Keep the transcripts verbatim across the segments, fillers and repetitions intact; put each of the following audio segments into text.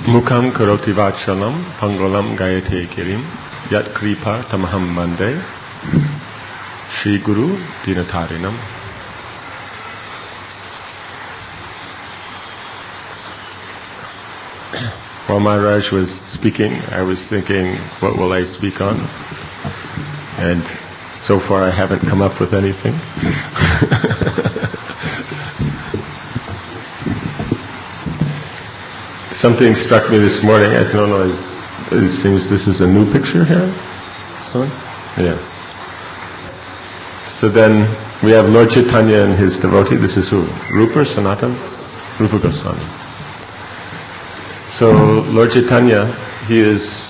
Mukham karoti vachalam pangolam gayate girim yat kripa tamaham bande Shri Guru Dinatarinam. While Maharaj was speaking, I was thinking, what will I speak on? And so far I haven't come up with anything. Something struck me this morning. I don't know, it, it seems this is a new picture here. Sorry? Yeah. So then we have Lord Chaitanya and his devotee. This is who? Rupa, Sanatan? Rupa Goswami. So Lord Chaitanya, he is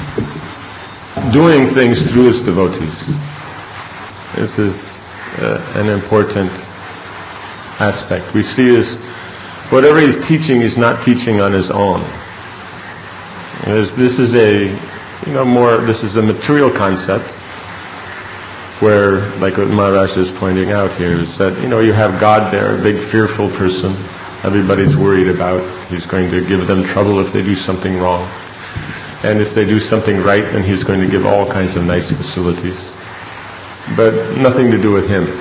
doing things through his devotees. This is uh, an important aspect. We see is whatever he's teaching, he's not teaching on his own. There's, this is a, you know, more, this is a material concept where, like what Maharaj is pointing out here, is that, you know, you have God there, a big fearful person. Everybody's worried about, he's going to give them trouble if they do something wrong. And if they do something right, then he's going to give all kinds of nice facilities. But nothing to do with him.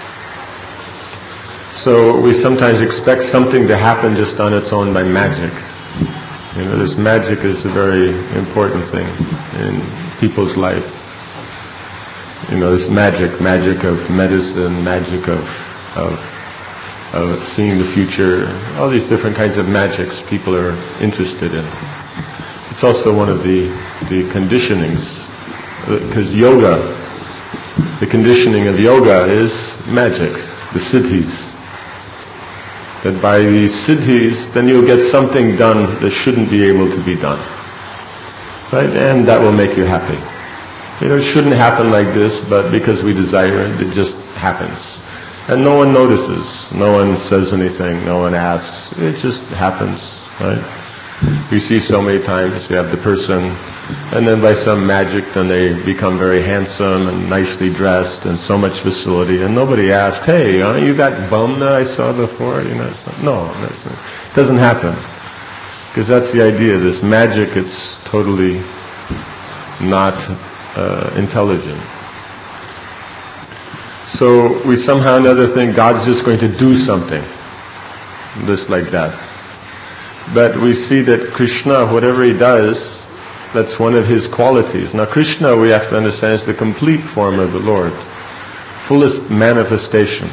So we sometimes expect something to happen just on its own by magic. You know, this magic is a very important thing in people's life. You know, this magic, magic of medicine, magic of, of of seeing the future, all these different kinds of magics people are interested in. It's also one of the, the conditionings, because yoga, the conditioning of yoga is magic, the siddhis. That by these siddhis, then you'll get something done that shouldn't be able to be done. Right? And that will make you happy. You know, it shouldn't happen like this, but because we desire it, it just happens. And no one notices, no one says anything, no one asks, it just happens, right? We see so many times you have the person, and then by some magic then they become very handsome and nicely dressed and so much facility, and nobody asks, hey, aren't you that bum that I saw before? You know, it's not, no, that's not, it doesn't happen. Because that's the idea, this magic, it's totally not uh, intelligent. So we somehow or another think God's just going to do something, just like that. But we see that Krishna, whatever he does, that's one of his qualities. Now Krishna, we have to understand, is the complete form of the Lord, fullest manifestation.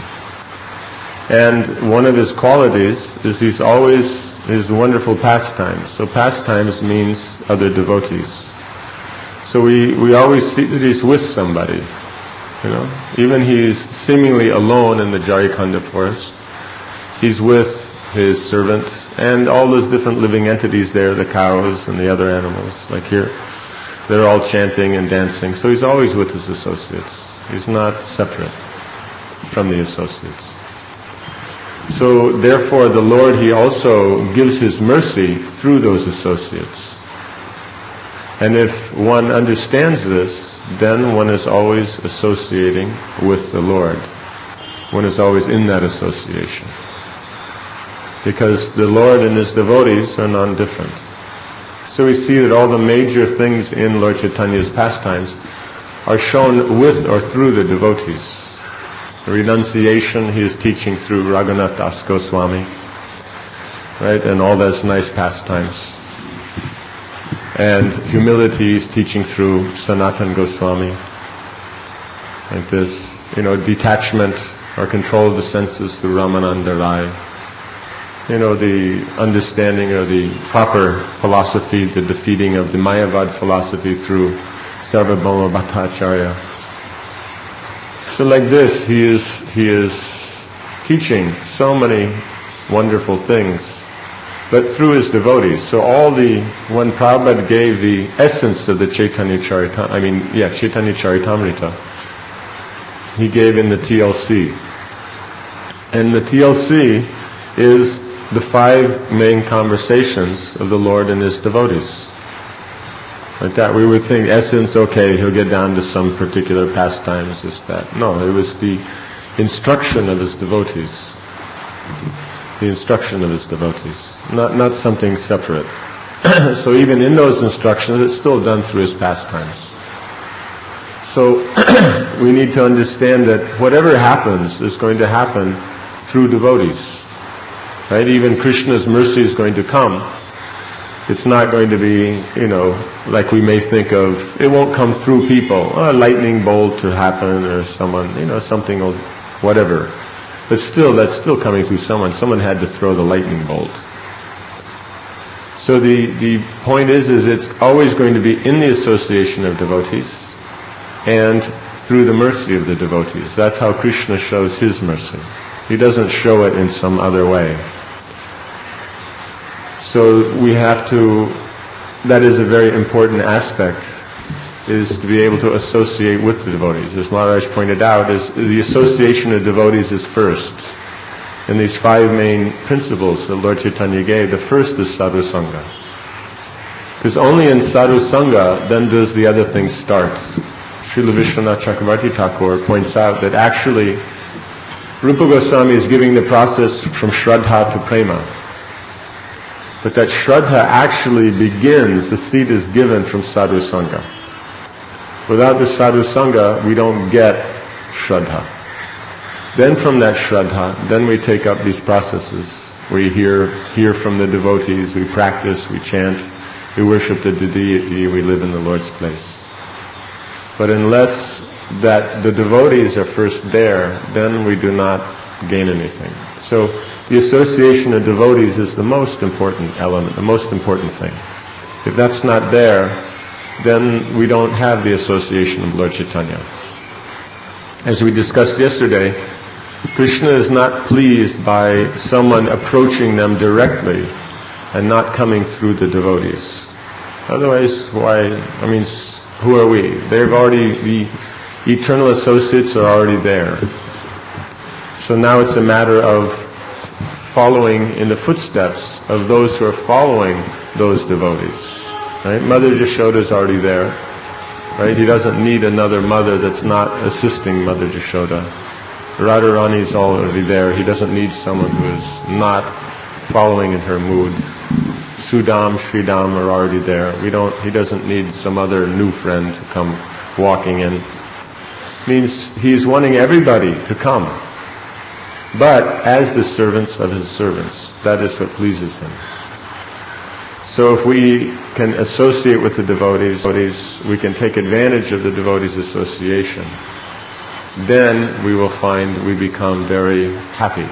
And one of his qualities is he's always his wonderful pastimes. So pastimes means other devotees. So we, we always see that he's with somebody. You know, even he's seemingly alone in the Jarikhanda forest. He's with his servant and all those different living entities there, the cows and the other animals, like here. They're all chanting and dancing. So he's always with his associates. He's not separate from the associates. So therefore the Lord, he also gives his mercy through those associates. And if one understands this, then one is always associating with the Lord. One is always in that association. Because the Lord and his devotees are non-different. So we see that all the major things in Lord Chaitanya's pastimes are shown with or through the devotees. The renunciation he is teaching through Raghunath Das Goswami, right, and all those nice pastimes. And humility is teaching through Sanatan Goswami. Like this, you know, detachment or control of the senses through Ramananda Rai. You know, the understanding or the proper philosophy, the defeating of the Mayavad philosophy through Sarvabhauma Bhattacharya. So like this, he is, he is teaching so many wonderful things, but through his devotees. So all the, when Prabhupada gave the essence of the Chaitanya Charitamrita, I mean, yeah, Chaitanya Charitamrita, he gave in the T L C. And the T L C is the five main conversations of the Lord and his devotees. Like that, we would think essence, okay, he'll get down to some particular pastimes, this, that. No, it was the instruction of his devotees. The instruction of his devotees. Not not something separate. So even in those instructions, it's still done through his pastimes. So we need to understand that whatever happens is going to happen through devotees. Right? Even Krishna's mercy is going to come. It's not going to be, you know, like we may think of, it won't come through people. Oh, a lightning bolt to happen or someone, you know, something, whatever. But still, that's still coming through someone. Someone had to throw the lightning bolt. So the, the point is, is it's always going to be in the association of devotees and through the mercy of the devotees. That's how Krishna shows his mercy. He doesn't show it in some other way. So we have to, that is a very important aspect, is to be able to associate with the devotees. As Maharaj pointed out, is the association of devotees is first. And these five main principles that Lord Chaitanya gave, the first is sadhu sangha. Because only in sadhu sangha then does the other things start. Srila Vishwanath Chakravarti Thakur points out that actually Rupa Goswami is giving the process from Shraddha to Prema. But that Shraddha actually begins, the seed is given from sadhu sangha. Without the sadhu sangha, we don't get Shraddha. Then from that Shraddha, then we take up these processes. We hear, hear from the devotees, we practice, we chant, we worship the deity, we live in the Lord's place. But unless that the devotees are first there, then we do not gain anything. So the association of devotees is the most important element, the most important thing. If that's not there, then we don't have the association of Lord Chaitanya. As we discussed yesterday, Krishna is not pleased by someone approaching them directly and not coming through the devotees. Otherwise, why, I mean, who are we? They've already, the eternal associates are already there. So now it's a matter of following in the footsteps of those who are following those devotees. Right? Mother Yashoda is already there. Right? He doesn't need another mother that's not assisting Mother Yashoda. Radharani is already there. He doesn't need someone who is not following in her mood. Sudam, Sridam are already there. We don't. He doesn't need some other new friend to come walking in. Means he's wanting everybody to come, but as the servants of his servants. That is what pleases him. So if we can associate with the devotees, we can take advantage of the devotees' association, then we will find we become very happy.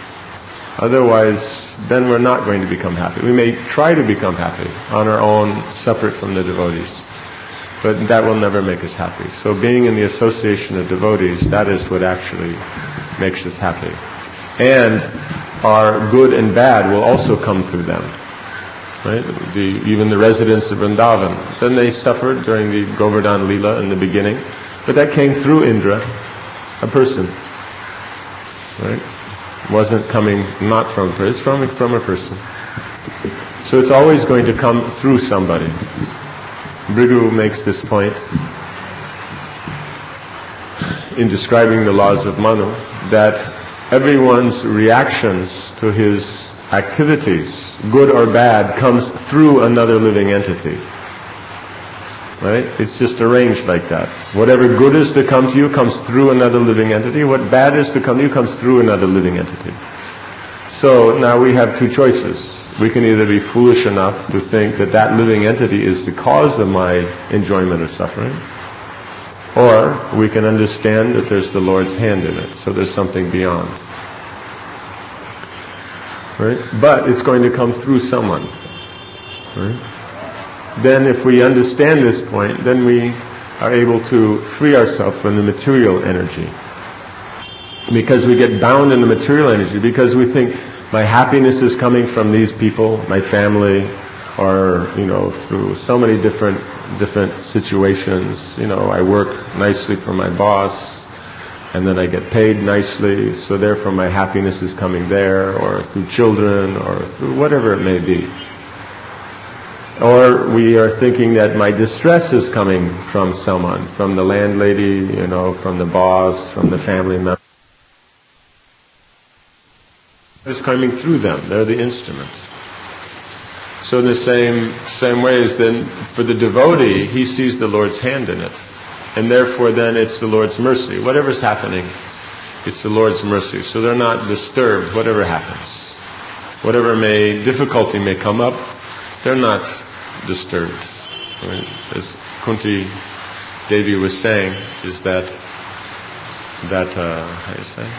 Otherwise, then we're not going to become happy. We may try to become happy on our own, separate from the devotees, but that will never make us happy. So being in the association of devotees, that is what actually makes us happy. And our good and bad will also come through them. Right? The, even the residents of Vrindavan, then they suffered during the Govardhan Leela in the beginning, but that came through Indra, a person. Right? Wasn't coming not from a person, it's from, from a person. So it's always going to come through somebody. Bhrigu makes this point in describing the laws of Manu, that everyone's reactions to his activities, good or bad, comes through another living entity. Right? It's just arranged like that. Whatever good is to come to you comes through another living entity. What bad is to come to you comes through another living entity. So now we have two choices. We can either be foolish enough to think that that living entity is the cause of my enjoyment or suffering, or we can understand that there's the Lord's hand in it, so there's something beyond. Right? But it's going to come through someone. Right? Then if we understand this point, then we are able to free ourselves from the material energy. Because we get bound in the material energy, because we think my happiness is coming from these people, my family, or, you know, through so many different different situations. You know, I work nicely for my boss, and then I get paid nicely, so therefore my happiness is coming there, or through children, or through whatever it may be. Or we are thinking that my distress is coming from someone, from the landlady, you know, from the boss, from the family member. It's coming through them. They're the instruments. So in the same same ways, then for the devotee, he sees the Lord's hand in it. And therefore then it's the Lord's mercy. Whatever's happening, it's the Lord's mercy. So they're not disturbed, whatever happens. Whatever may, difficulty may come up, they're not disturbed. Right? As Kunti Devi was saying, is that, that, uh, how do you say?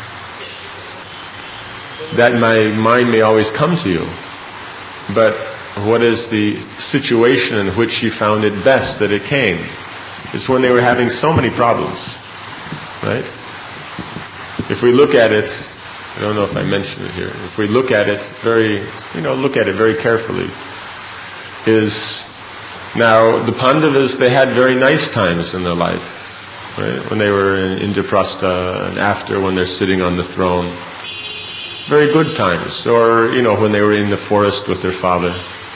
That my mind may always come to you. But what is the situation in which she found it best that it came? It's when they were having so many problems, right? If we look at it, I don't know if I mentioned it here, if we look at it very, you know, look at it very carefully, is now the Pandavas, they had very nice times in their life, right? When they were in Indraprastha and after when they're sitting on the throne. Very good times. Or, you know, when they were in the forest with their father.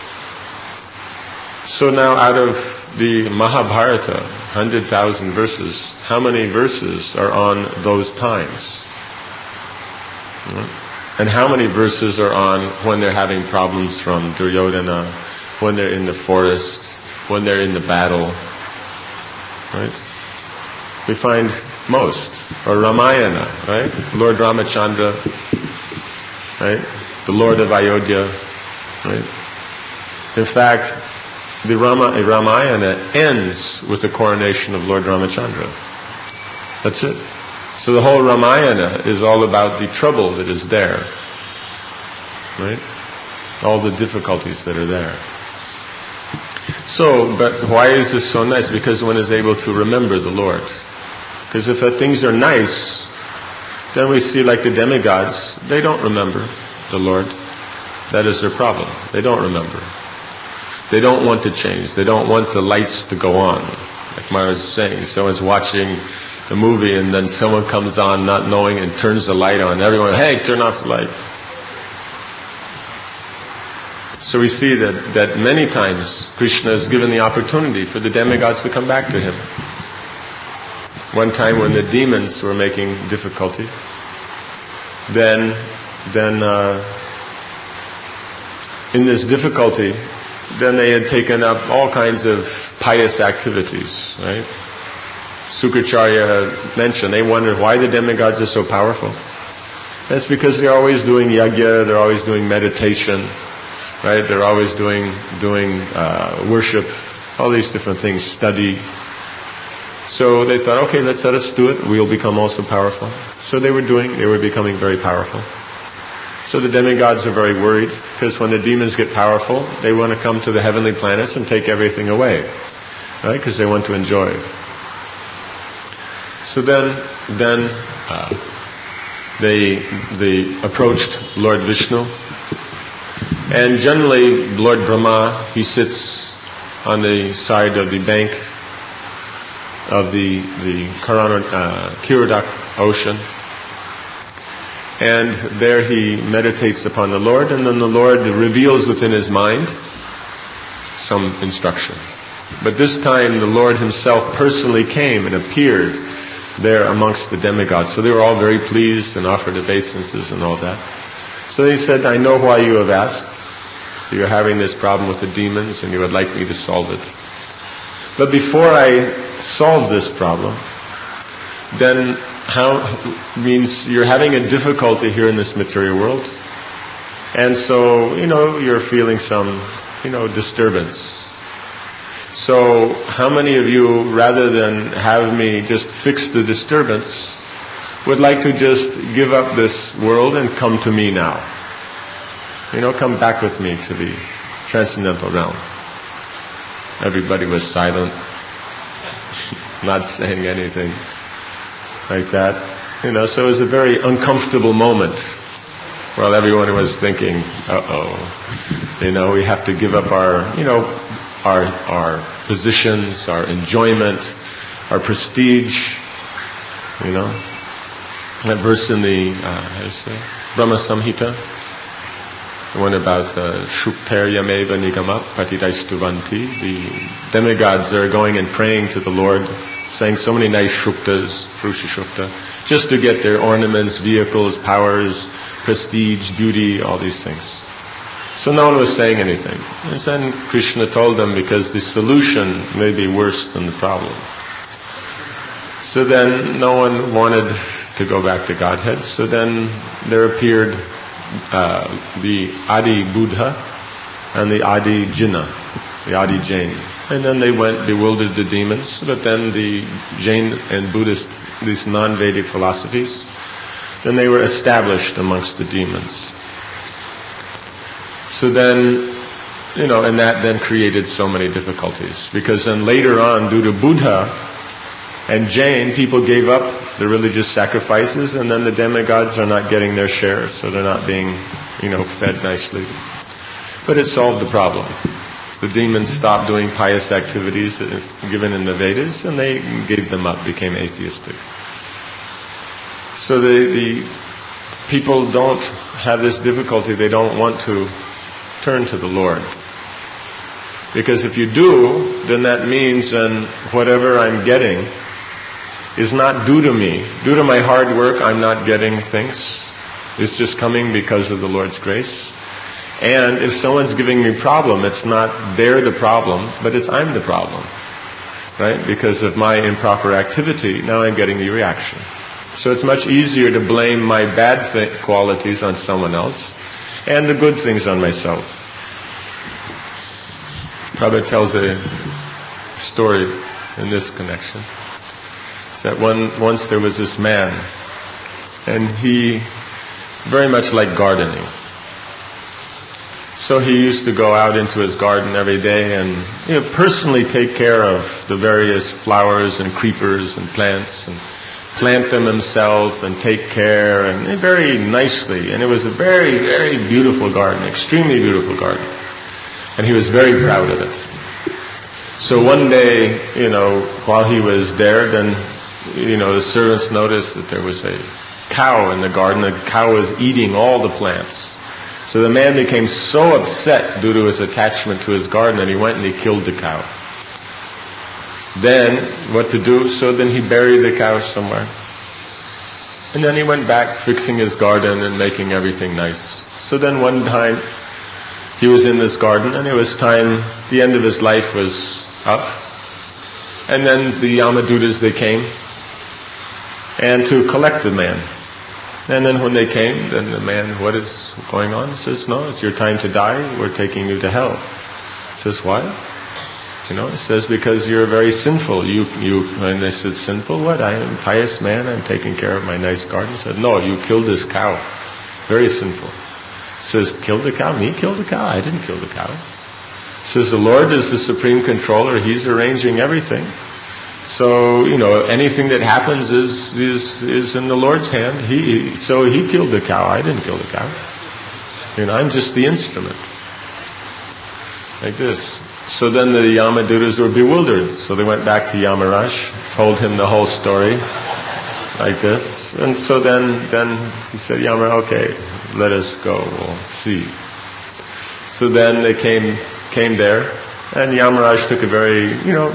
So now out of the Mahabharata, one hundred thousand verses, how many verses are on those times? And how many verses are on when they're having problems from Duryodhana, when they're in the forest, when they're in the battle? Right? We find most. Or Ramayana, right? Lord Ramachandra, right? The Lord of Ayodhya, right? In fact, the Rama, Ramayana ends with the coronation of Lord Ramachandra. That's it. So the whole Ramayana is all about the trouble that is there, right? All the difficulties that are there. So, but why is this so nice? Because one is able to remember the Lord. Because if things are nice, then we see like the demigods, they don't remember the Lord. That is their problem. They don't remember. They don't want to change. They don't want the lights to go on. Like Maharaj was saying, someone's watching the movie and then someone comes on not knowing and turns the light on. Everyone, hey, turn off the light. So we see that, that many times Krishna is given the opportunity for the demigods to come back to him. One time when the demons were making difficulty, then, then uh, in this difficulty, then they had taken up all kinds of pious activities, right? Sukracharya mentioned, they wondered why the demigods are so powerful. That's because they're always doing yajna, they're always doing meditation, right? They're always doing doing uh, worship, all these different things, study. So they thought, okay, let's let us do it. We'll become also powerful. So they were doing, they were becoming very powerful. So the demigods are very worried because when the demons get powerful, they want to come to the heavenly planets and take everything away, right? Because they want to enjoy it. So then, then uh, they they approached Lord Vishnu, and generally Lord Brahma, he sits on the side of the bank of the the Karana, uh, Kirodak ocean, and there he meditates upon the Lord, and then the Lord reveals within his mind some instruction. But this time the Lord himself personally came and appeared there amongst the demigods. So they were all very pleased and offered obeisances and all that. So they said, I know why you have asked. You're having this problem with the demons and you would like me to solve it. But before I solve this problem, then how means you're having a difficulty here in this material world. And so, you know, you're feeling some, you know, disturbance. So how many of you, rather than have me just fix the disturbance, would like to just give up this world and come to me now? You know, come back with me to the transcendental realm. Everybody was silent, not saying anything like that. You know, so it was a very uncomfortable moment while everyone was thinking, uh-oh, you know, we have to give up our, you know, our our positions, our enjoyment, our prestige, you know. That verse in the, uh, how do you say, Brahma Samhita, the one about uh, Shuktaryameva Nigamat Patitaistuvanti, the demigods are going and praying to the Lord, saying so many nice shuktas, Purusha Shukta, just to get their ornaments, vehicles, powers, prestige, beauty, all these things. So no one was saying anything. And then Krishna told them, because the solution may be worse than the problem. So then no one wanted to go back to Godhead. So then there appeared uh, the Adi Buddha and the Adi Jina, the Adi Jain. And then they went, bewildered the demons. But then the Jain and Buddhist, these non-Vedic philosophies, then they were established amongst the demons. So then, you know, and that then created so many difficulties. Because then later on, due to Buddha and Jain, people gave up the religious sacrifices, and then the demigods are not getting their share, so they're not being, you know, fed nicely. But it solved the problem. The demons stopped doing pious activities given in the Vedas, and they gave them up, became atheistic. So the, the people don't have this difficulty. They don't want to turn to the Lord. Because if you do, then that means then whatever I'm getting is not due to me. Due to my hard work, I'm not getting things. It's just coming because of the Lord's grace. And if someone's giving me problem, it's not they're the problem, but it's I'm the problem. Right? Because of my improper activity, now I'm getting the reaction. So it's much easier to blame my bad th- qualities on someone else and the good things on myself. Prabhupada tells a story in this connection. It's that one, once there was this man, and he very much liked gardening. So he used to go out into his garden every day and, you know, personally take care of the various flowers and creepers and plants and plant them himself and take care, and very nicely. And it was a very, very beautiful garden, extremely beautiful garden. And he was very proud of it. So one day, you know, while he was there, then, you know, the servants noticed that there was a cow in the garden. The cow was eating all the plants. So the man became so upset due to his attachment to his garden that he went and he killed the cow. Then, what to do? So then he buried the cow somewhere. And then he went back fixing his garden and making everything nice. So then one time, he was in this garden, and it was time, the end of his life was up. And then the Yamadutas, they came, and to collect the man. And then when they came, then the man, what is going on? He says, no, it's your time to die, we're taking you to hell. He says, why? You know, it says, because you're very sinful. You, you, and they said, sinful? What? I am a pious man, I'm taking care of my nice garden. He said, no, you killed this cow. Very sinful. He says, killed the cow? Me kill the cow? I didn't kill the cow. He says, the Lord is the supreme controller, He's arranging everything. So, you know, anything that happens is, is, is in the Lord's hand. He, so He killed the cow, I didn't kill the cow. You know, I'm just the instrument. Like this. So then the Yamadutas were bewildered. So they went back to Yamaraj, told him the whole story, like this. And so then, then he said, Yamaraj, okay, let us go, we'll see. So then they came, came there, and Yamaraj took a very, you know,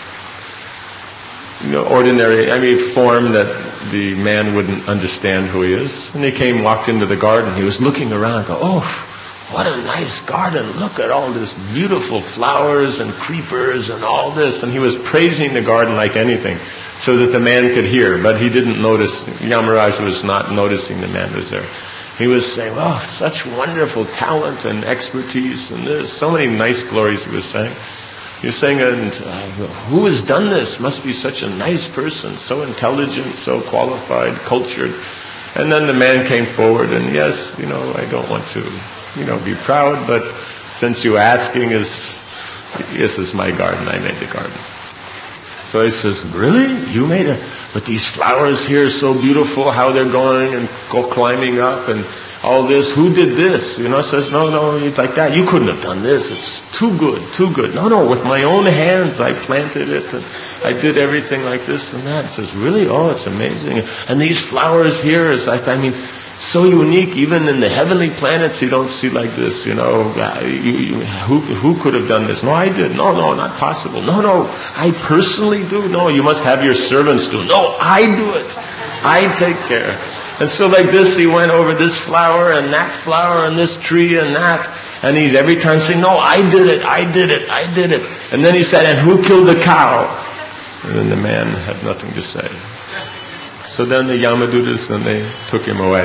you know, ordinary, I mean, form that the man wouldn't understand who he is. And he came, walked into the garden. He was looking around, go, oh, what a nice garden. Look at all this beautiful flowers and creepers and all this. And he was praising the garden like anything so that the man could hear. But he didn't notice, Yamaraj was not noticing the man was there. He was saying, oh, such wonderful talent and expertise and this. So many nice glories he was saying. He was saying, and uh, who has done this? Must be such a nice person, so intelligent, so qualified, cultured. And then the man came forward and, yes, you know, I don't want to, you know, be proud, but since you asking is, yes, it's my garden, I made the garden. So he says, really? You made it? But these flowers here are so beautiful, how they're going and go climbing up and all this. Who did this? You know, says, no, no, it's like that. You couldn't have done this. It's too good, too good. No, no, with my own hands I planted it and I did everything like this and that. It says, really? Oh, it's amazing. And these flowers here is, I mean, so unique. Even in the heavenly planets you don't see like this, you know. You, you, who, who could have done this? No, I did. No, no, not possible. No, no, I personally do. No, you must have your servants do. No, I do it. I take care. And so like this, he went over this flower and that flower and this tree and that. And he's every time saying, no, I did it, I did it, I did it. And then he said, and who killed the cow? And then the man had nothing to say. So then the Yamadutas, then they took him away.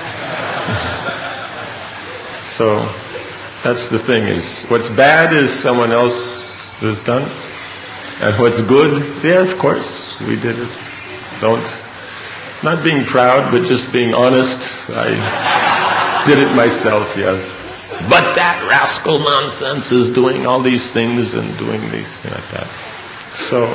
So that's the thing, is what's bad is someone else has done. And what's good, yeah, of course, we did it. Don't, not being proud, but just being honest. I did it myself, yes. But that rascal nonsense is doing all these things and doing these things like that. So,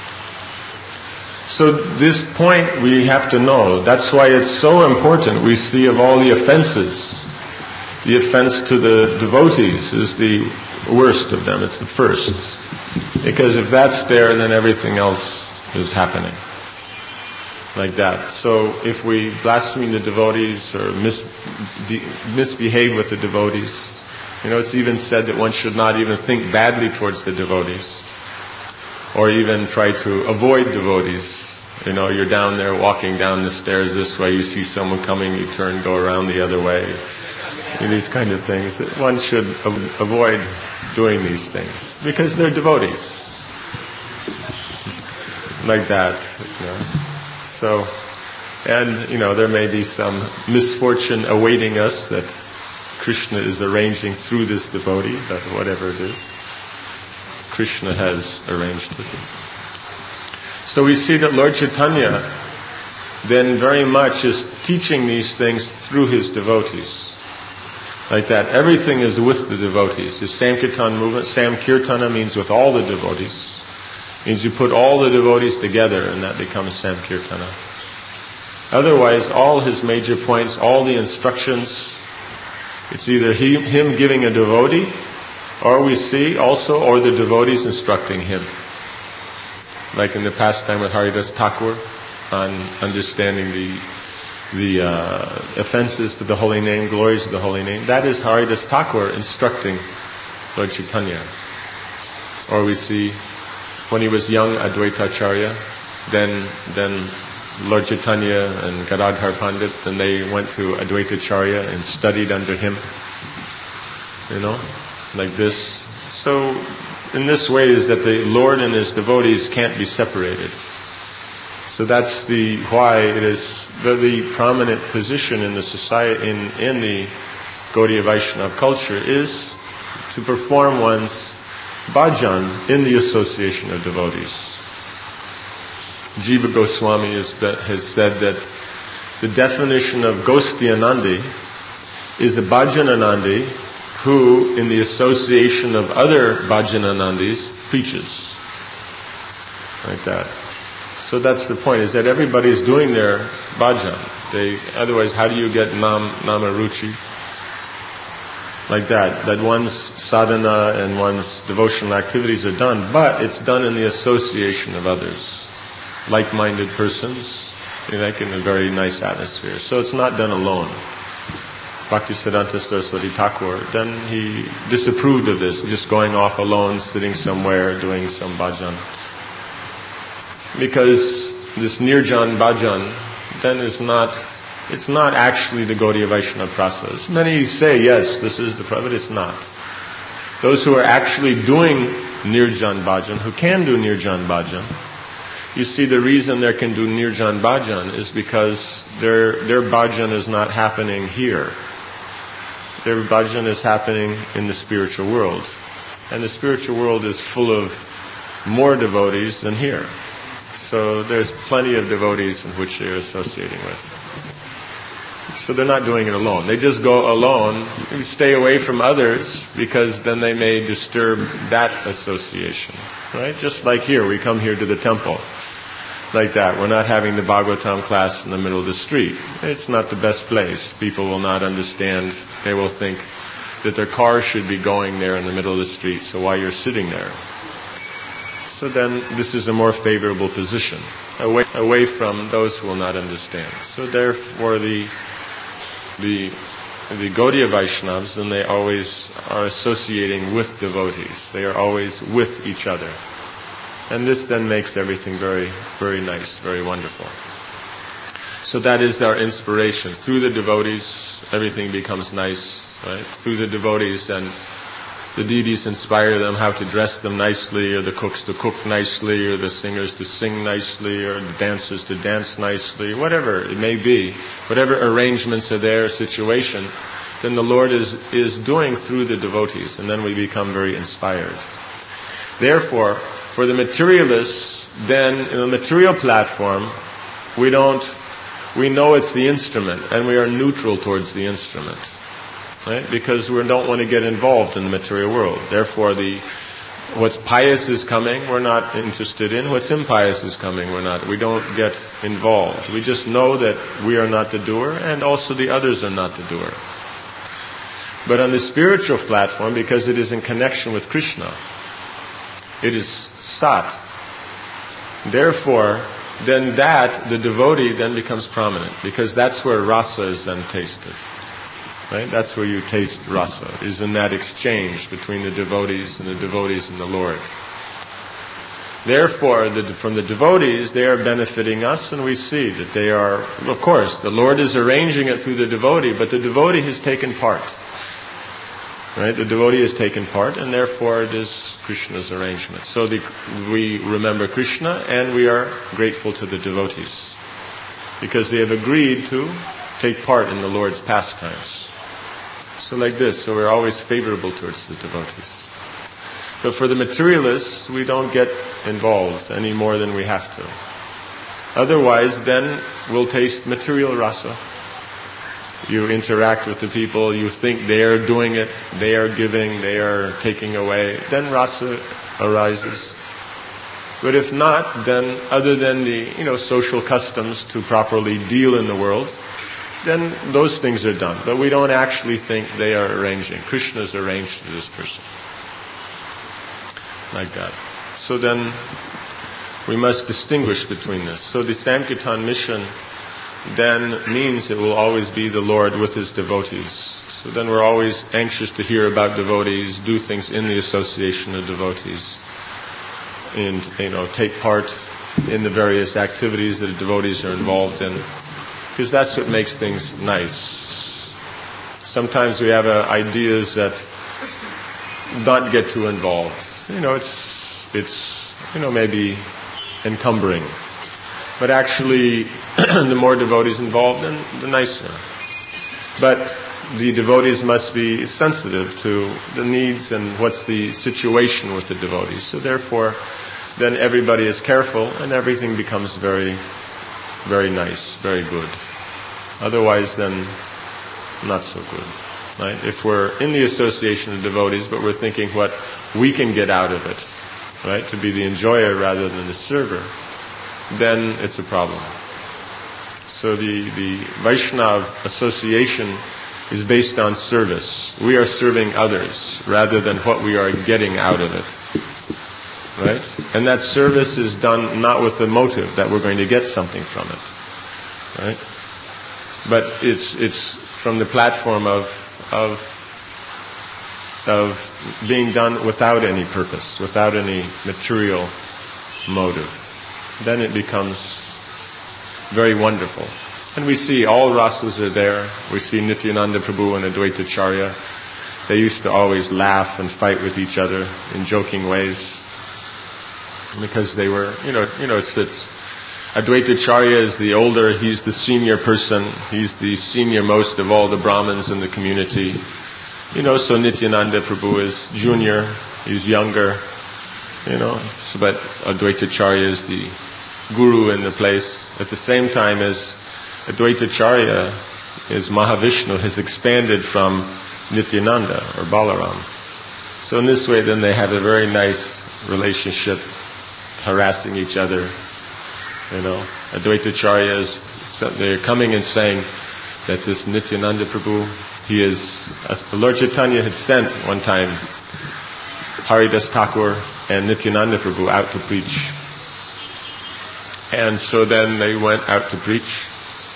so this point we have to know. That's why it's so important. We see of all the offenses, the offense to the devotees is the worst of them. It's the first. Because if that's there, then everything else is happening. Like that. So if we blaspheme the devotees or mis- de- misbehave with the devotees, you know, it's even said that one should not even think badly towards the devotees. Or even try to avoid devotees. You know, you're down there walking down the stairs this way, you see someone coming, you turn, go around the other way. You know, these kind of things. One should av- avoid doing these things. Because they're devotees. Like that, you know. So, and, you know, there may be some misfortune awaiting us that Krishna is arranging through this devotee, but whatever it is, Krishna has arranged it. So we see that Lord Chaitanya then very much is teaching these things through his devotees. Like that. Everything is with the devotees. The Sankirtan movement, Samkirtana means with all the devotees. Means you put all the devotees together and that becomes Samkirtana. Otherwise, all his major points, all the instructions, it's either he, him giving a devotee, or we see also, or the devotees instructing him. Like in the past time with Haridas Thakur, on understanding the the uh, offenses to the holy name, glories of the holy name. That is Haridas Thakur instructing Lord Chaitanya. Or we see when he was young, Advaita Acharya, then then Lord Chaitanya and Gadadhar Pandit, then they went to Advaita Acharya and studied under him. You know, like this. So, in this way is that the Lord and his devotees can't be separated. So that's the why it is very prominent position in the society, in in the Gaudiya Vaishnava culture, is to perform one's bhajan in the association of devotees. Jiva Goswami is, has said that the definition of Gostiyanandi is a bhajananandi who, in the association of other bhajananandis, preaches. Like that. So that's the point, is that everybody's doing their bhajan. They, otherwise, how do you get nam, namaruchi? Like that, that one's sadhana and one's devotional activities are done, but it's done in the association of others, like-minded persons, like in a very nice atmosphere. So it's not done alone. Bhaktisiddhanta Saraswati Thakur, then he disapproved of this, just going off alone, sitting somewhere, doing some bhajan. Because this nirjan bhajan then is not, it's not actually the Gaudiya Vaishnava process. Many say, yes, this is the process, but it's not. Those who are actually doing nirjan bhajan, who can do nirjan bhajan, you see the reason they can do nirjan bhajan is because their their bhajan is not happening here. Their bhajan is happening in the spiritual world. And the spiritual world is full of more devotees than here. So there's plenty of devotees in which they're associating with. So they're not doing it alone. They just go alone, stay away from others, because then they may disturb that association. Right? Just like here, we come here to the temple. Like that. We're not having the Bhagavatam class in the middle of the street. It's not the best place. People will not understand. They will think that their car should be going there in the middle of the street, so why you're sitting there? So then this is a more favorable position, away, away from those who will not understand. So therefore the the the Gaudiya Vaishnavas, then they always are associating with devotees. They are always with each other. And this then makes everything very, very nice, very wonderful. So that is our inspiration. Through the devotees, everything becomes nice. right? Through the devotees, and the deities inspire them how to dress them nicely, or the cooks to cook nicely, or the singers to sing nicely, or the dancers to dance nicely, whatever it may be, whatever arrangements are there, situation, then the Lord is, is doing through the devotees, and then we become very inspired. Therefore, for the materialists, then in the material platform, we don't, we know it's the instrument, and we are neutral towards the instrument. Right? Because we don't want to get involved in the material world. Therefore, the what's pious is coming, we're not interested in. What's impious is coming, we're not. We don't get involved. We just know that we are not the doer, and also the others are not the doer. But on the spiritual platform, because it is in connection with Krishna, it is sat. Therefore, then that, the devotee, then becomes prominent, because that's where rasa is then tasted. Right? That's where you taste rasa, is in that exchange between the devotees and the devotees and the Lord. Therefore, the, from the devotees, they are benefiting us, and we see that they are, of course, the Lord is arranging it through the devotee, but the devotee has taken part. Right? The devotee has taken part, and therefore it is Krishna's arrangement. So the, we remember Krishna, and we are grateful to the devotees, because they have agreed to take part in the Lord's pastimes. So like this, so we're always favorable towards the devotees. But for the materialists, we don't get involved any more than we have to. Otherwise, then we'll taste material rasa. You interact with the people, you think they are doing it, they are giving, they are taking away, then rasa arises. But if not, then other than the, you know, social customs to properly deal in the world, then those things are done. But we don't actually think they are arranging. Krishna's arranged to this person. Like that. So then we must distinguish between this. So the Sankirtan mission then means it will always be the Lord with His devotees. So then we're always anxious to hear about devotees, do things in the association of devotees, and, you know, take part in the various activities that the devotees are involved in. Because that's what makes things nice. Sometimes we have uh, ideas that not get too involved. You know, it's, it's, you know, maybe encumbering. But actually, the more devotees involved, then the nicer. But the devotees must be sensitive to the needs and what's the situation with the devotees. So therefore, then everybody is careful, and everything becomes very, very nice, very good. Otherwise, then, not so good. Right? If we're in the association of devotees, but we're thinking what we can get out of it, right, to be the enjoyer rather than the server, then it's a problem. So the, the Vaishnava association is based on service. We are serving others rather than what we are getting out of it. Right? And that service is done not with the motive that we're going to get something from it. Right? But it's it's from the platform of of of being done without any purpose, without any material motive. Then it becomes very wonderful. And we see all rasas are there. We see Nityananda Prabhu and Advaita Acharya. They used to always laugh and fight with each other in joking ways, because they were, you know, you know, it's, it's Advaita Acharya is the older, he's the senior person, he's the senior most of all the Brahmins in the community. You know, so Nityananda Prabhu is junior, he's younger, you know, so, but Advaita Acharya is the guru in the place. At the same time as Advaita Acharya is Mahavishnu, has expanded from Nityananda or Balaram. So in this way then they have a very nice relationship, harassing each other. You know, Advaita Acharya is, they're coming and saying that this Nityananda Prabhu, he is, Lord Chaitanya had sent one time Haridas Thakur and Nityananda Prabhu out to preach. And so then they went out to preach.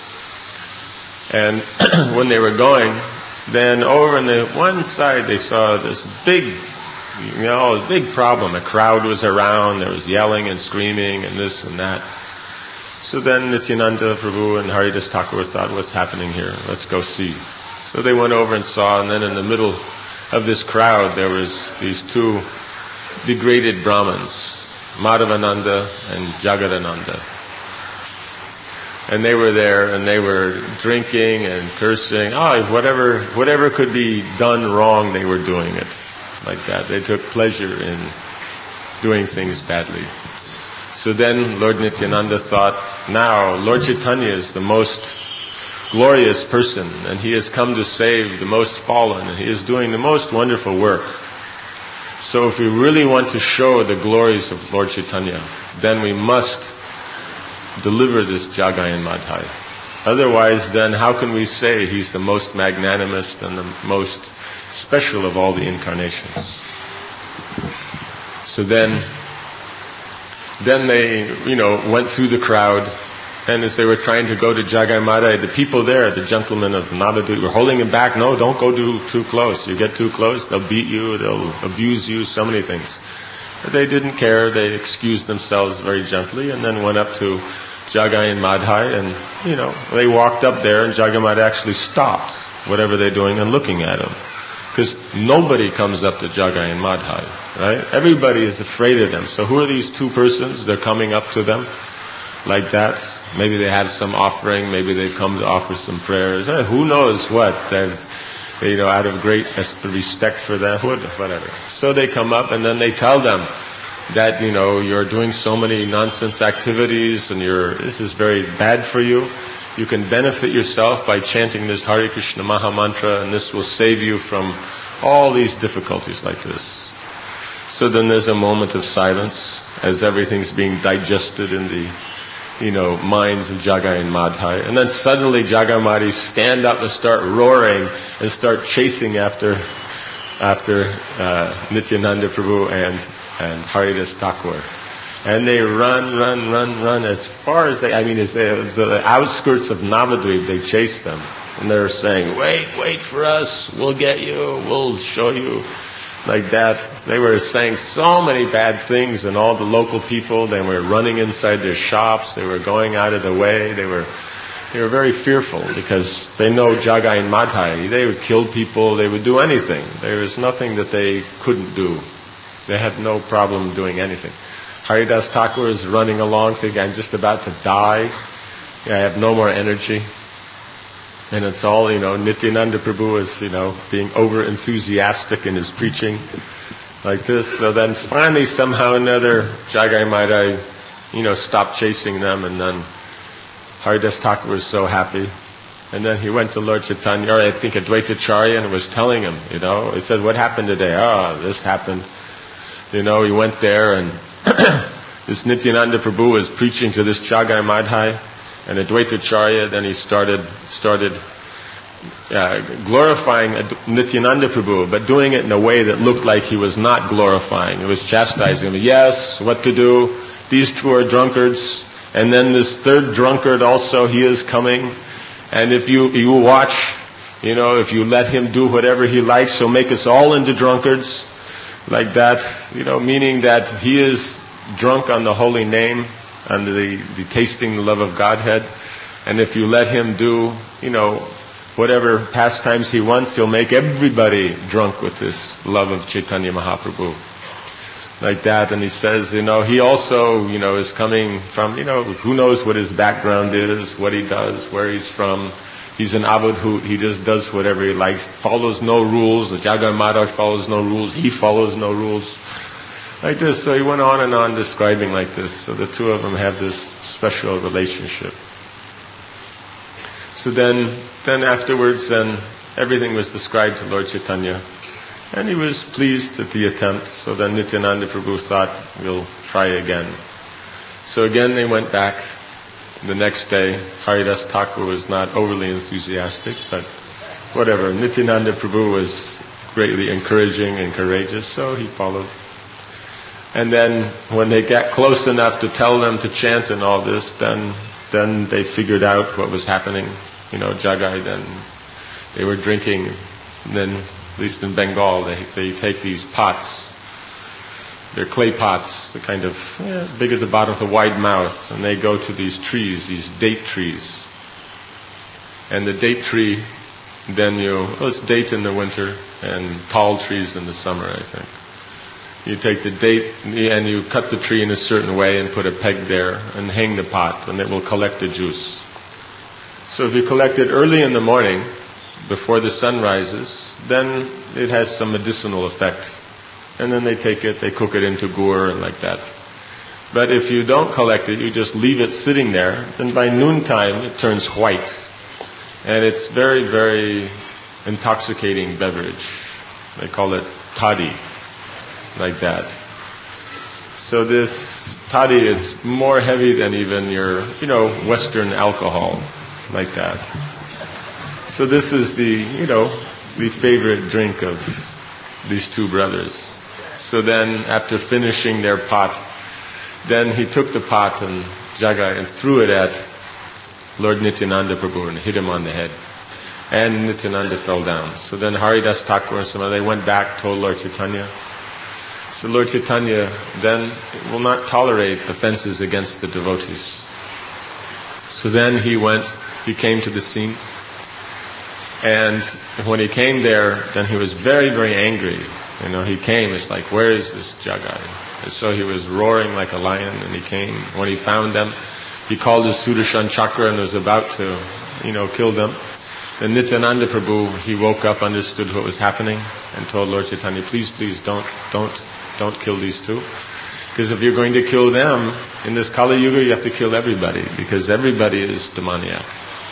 And when they were going, then over on the one side they saw this big, you know, big problem. A crowd was around, there was yelling and screaming and this and that. So then Nityananda Prabhu and Haridas Thakur thought, what's happening here? Let's go see. So they went over and saw, and then in the middle of this crowd there was these two degraded Brahmins, Madhavananda and Jagadananda. And they were there, and they were drinking and cursing. Oh, whatever, whatever could be done wrong, they were doing it like that. They took pleasure in doing things badly. So then Lord Nityananda thought, now Lord Chaitanya is the most glorious person, and he has come to save the most fallen, and he is doing the most wonderful work. So if we really want to show the glories of Lord Chaitanya, then we must deliver this Jagai and Madhai. Otherwise, then how can we say he's the most magnanimous and the most special of all the incarnations? So then, then they, you know, went through the crowd, and as they were trying to go to Jagai Madhai, the people there, the gentlemen of Navadvip, were holding him back. No, don't go too, too close. You get too close, they'll beat you, they'll abuse you, so many things. But they didn't care. They excused themselves very gently, and then went up to Jagai and Madhai, and, you know, they walked up there, and Jagai Madhai actually stopped whatever they're doing and looking at him. Because nobody comes up to Jagai and Madhai, right? Everybody is afraid of them. So who are these two persons? They're coming up to them like that. Maybe they have some offering. Maybe they come to offer some prayers. Eh, who knows what? There's, you know, out of great respect for them, whatever. So they come up, and then they tell them that, you know, you're doing so many nonsense activities, and you're, this is very bad for you. You can benefit yourself by chanting this Hare Krishna Maha Mantra, and this will save you from all these difficulties like this. So then there's a moment of silence as everything's being digested in the, you know, minds of Jagai and Madhai. And then suddenly Jagai and Madhai stand up and start roaring and start chasing after after uh, Nityananda Prabhu and and Haridas Thakur. And they run, run, run, run as far as they, I mean, as they, the outskirts of Navadvip, they chase them. And they're saying, wait, wait for us, we'll get you, we'll show you. Like that. They were saying so many bad things, and all the local people, they were running inside their shops, they were going out of the way, they were they were very fearful, because they know Jagai and Madhai. They would kill people, they would do anything. There was nothing that they couldn't do. They had no problem doing anything. Haridas Thakur is running along thinking, I'm just about to die. I have no more energy. And it's all, you know, Nityananda Prabhu is, you know, being over enthusiastic in his preaching like this. So then finally somehow or another Jagai Madhai, you know, stopped chasing them, and then Haridas Thakur was so happy. And then he went to Lord Chaitanya, or I think Advaitacharya, and was telling him, you know, he said, what happened today? Oh, this happened. You know, he went there, and this Nityananda Prabhu was preaching to this Jagai Madhai, and Advaitacharya, then he started started uh, glorifying Nityananda Prabhu, but doing it in a way that looked like he was not glorifying. He was chastising him. Yes, what to do? These two are drunkards, and then this third drunkard also, he is coming. And if you you watch, you know, if you let him do whatever he likes, he'll make us all into drunkards, like that. You know, meaning that he is drunk on the holy name, and the, the tasting the love of Godhead. And if you let him do, you know, whatever pastimes he wants, he'll make everybody drunk with this love of Chaitanya Mahaprabhu. Like that. And he says, you know, he also, you know, is coming from, you know, who knows what his background is, what he does, where he's from. He's an avadhut, he just does whatever he likes, follows no rules. The Jagai Madhai follows no rules, he follows no rules. Like this. So he went on and on describing like this. So the two of them have this special relationship. So then, then afterwards, then everything was described to Lord Chaitanya. And he was pleased at the attempt. So then Nityananda Prabhu thought, we'll try again. So again they went back. The next day, Haridas Thakur was not overly enthusiastic, but whatever. Nityananda Prabhu was greatly encouraging and courageous, so he followed. And then when they got close enough to tell them to chant and all this, then then they figured out what was happening. You know, Jagai, then they were drinking. And then, at least in Bengal, they they take these pots. They're clay pots, the kind of yeah, big at the bottom with a wide mouth, and they go to these trees, these date trees. And the date tree then you, well, it's date in the winter and tall trees in the summer, I think. You take the date and you cut the tree in a certain way and put a peg there and hang the pot, and it will collect the juice. So if you collect it early in the morning, before the sun rises, then it has some medicinal effect. And then they take it, they cook it into gur and like that. But if you don't collect it, you just leave it sitting there, then by noontime it turns white. And it's very, very intoxicating beverage. They call it toddy, like that. So this toddy, it's more heavy than even your, you know, Western alcohol, like that. So this is the, you know, the favorite drink of these two brothers. So then, after finishing their pot, then he took the pot and jaga and threw it at Lord Nityananda Prabhu and hit him on the head. And Nityananda fell down. So then Haridas Thakur and some other, they went back, told Lord Chaitanya. So Lord Chaitanya then will not tolerate offenses against the devotees. So then he went, he came to the scene. And when he came there, then he was very, very angry. You know, he came, it's like, where is this Jagai? And so he was roaring like a lion, and he came. When he found them, he called his Sudarshan Chakra and was about to, you know, kill them. Then Nityananda Prabhu, he woke up, understood what was happening, and told Lord Chaitanya, please, please, don't, don't, don't kill these two. Because if you're going to kill them, in this Kali Yuga, you have to kill everybody, because everybody is demoniac.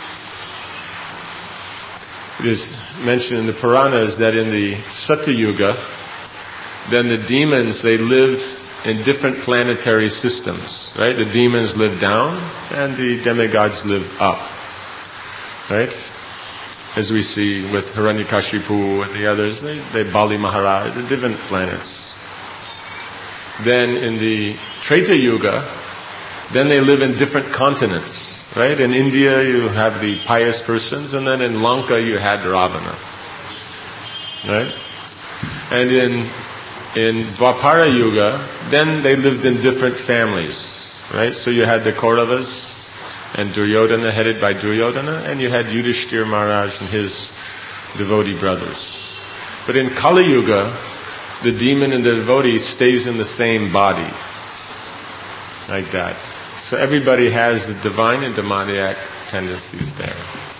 It is mentioned in the Puranas that in the Satya Yuga, then the demons, they lived in different planetary systems, right? The demons live down and the demigods live up, right? As we see with Hiranyakashipu and the others, they, they Bali Maharaj, the different planets. Then in the Treta Yuga, then they live in different continents, right? In India you have the pious persons, and then in Lanka you had Ravana, right? And in in Dwapara Yuga, then they lived in different families, right? So you had the Kauravas and Duryodhana, headed by Duryodhana, and you had Yudhishthira Maharaj and his devotee brothers. But in Kali Yuga, the demon and the devotee stays in the same body, like that. So everybody has the divine and demoniac tendencies there.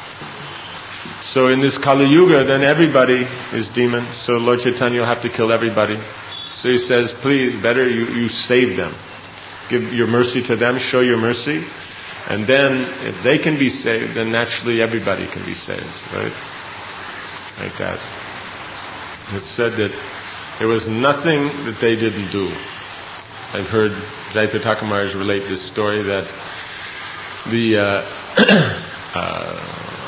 So in this Kali Yuga, then everybody is demon. So Lord Chaitanya will have to kill everybody. So he says, please, better you, you save them. Give your mercy to them, show your mercy. And then, if they can be saved, then naturally everybody can be saved, right? Like that. It's said that there was nothing that they didn't do. I've heard Jayapataka Thakur Maharaj relate this story that the uh, uh,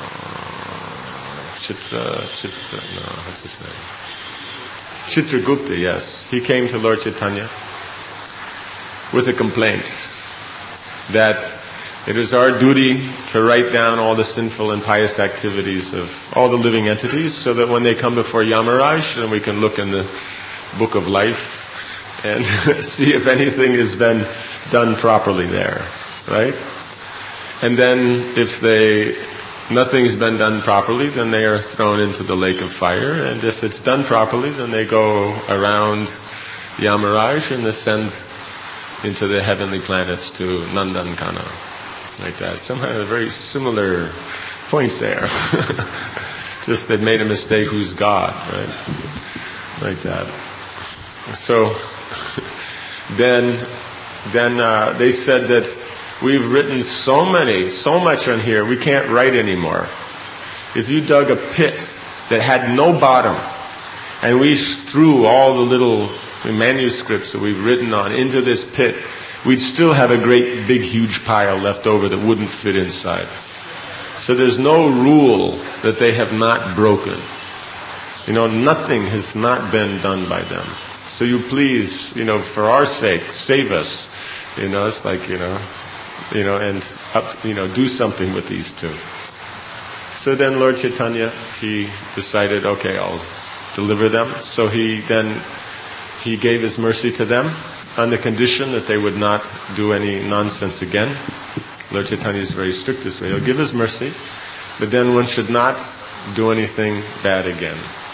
Chitra, Chitra, no, what's his name? Chitragupta, yes. He came to Lord Chaitanya with a complaint that it is our duty to write down all the sinful and pious activities of all the living entities so that when they come before Yamaraj, then we can look in the book of life and see if anything has been done properly there, right? And then if they nothing's been done properly, then they are thrown into the lake of fire. And if it's done properly, then they go around Yamaraj and ascend into the heavenly planets to Nandankana. Like that. Somehow a very similar point there. Just they've made a mistake, who's God, right? Like that. So then then uh, they said that we've written so many, so much on here, we can't write anymore. If you dug a pit that had no bottom, and we threw all the little manuscripts that we've written on into this pit, we'd still have a great big huge pile left over that wouldn't fit inside. So there's no rule that they have not broken. You know, nothing has not been done by them. So you please, you know, for our sake, save us. You know, it's like, you know, you know, and up, you know, do something with these two. So then Lord Chaitanya, he decided, okay, I'll deliver them. So he then, he gave his mercy to them on the condition that they would not do any nonsense again. Lord Chaitanya is very strict this way. He'll give his mercy, but then one should not do anything bad again.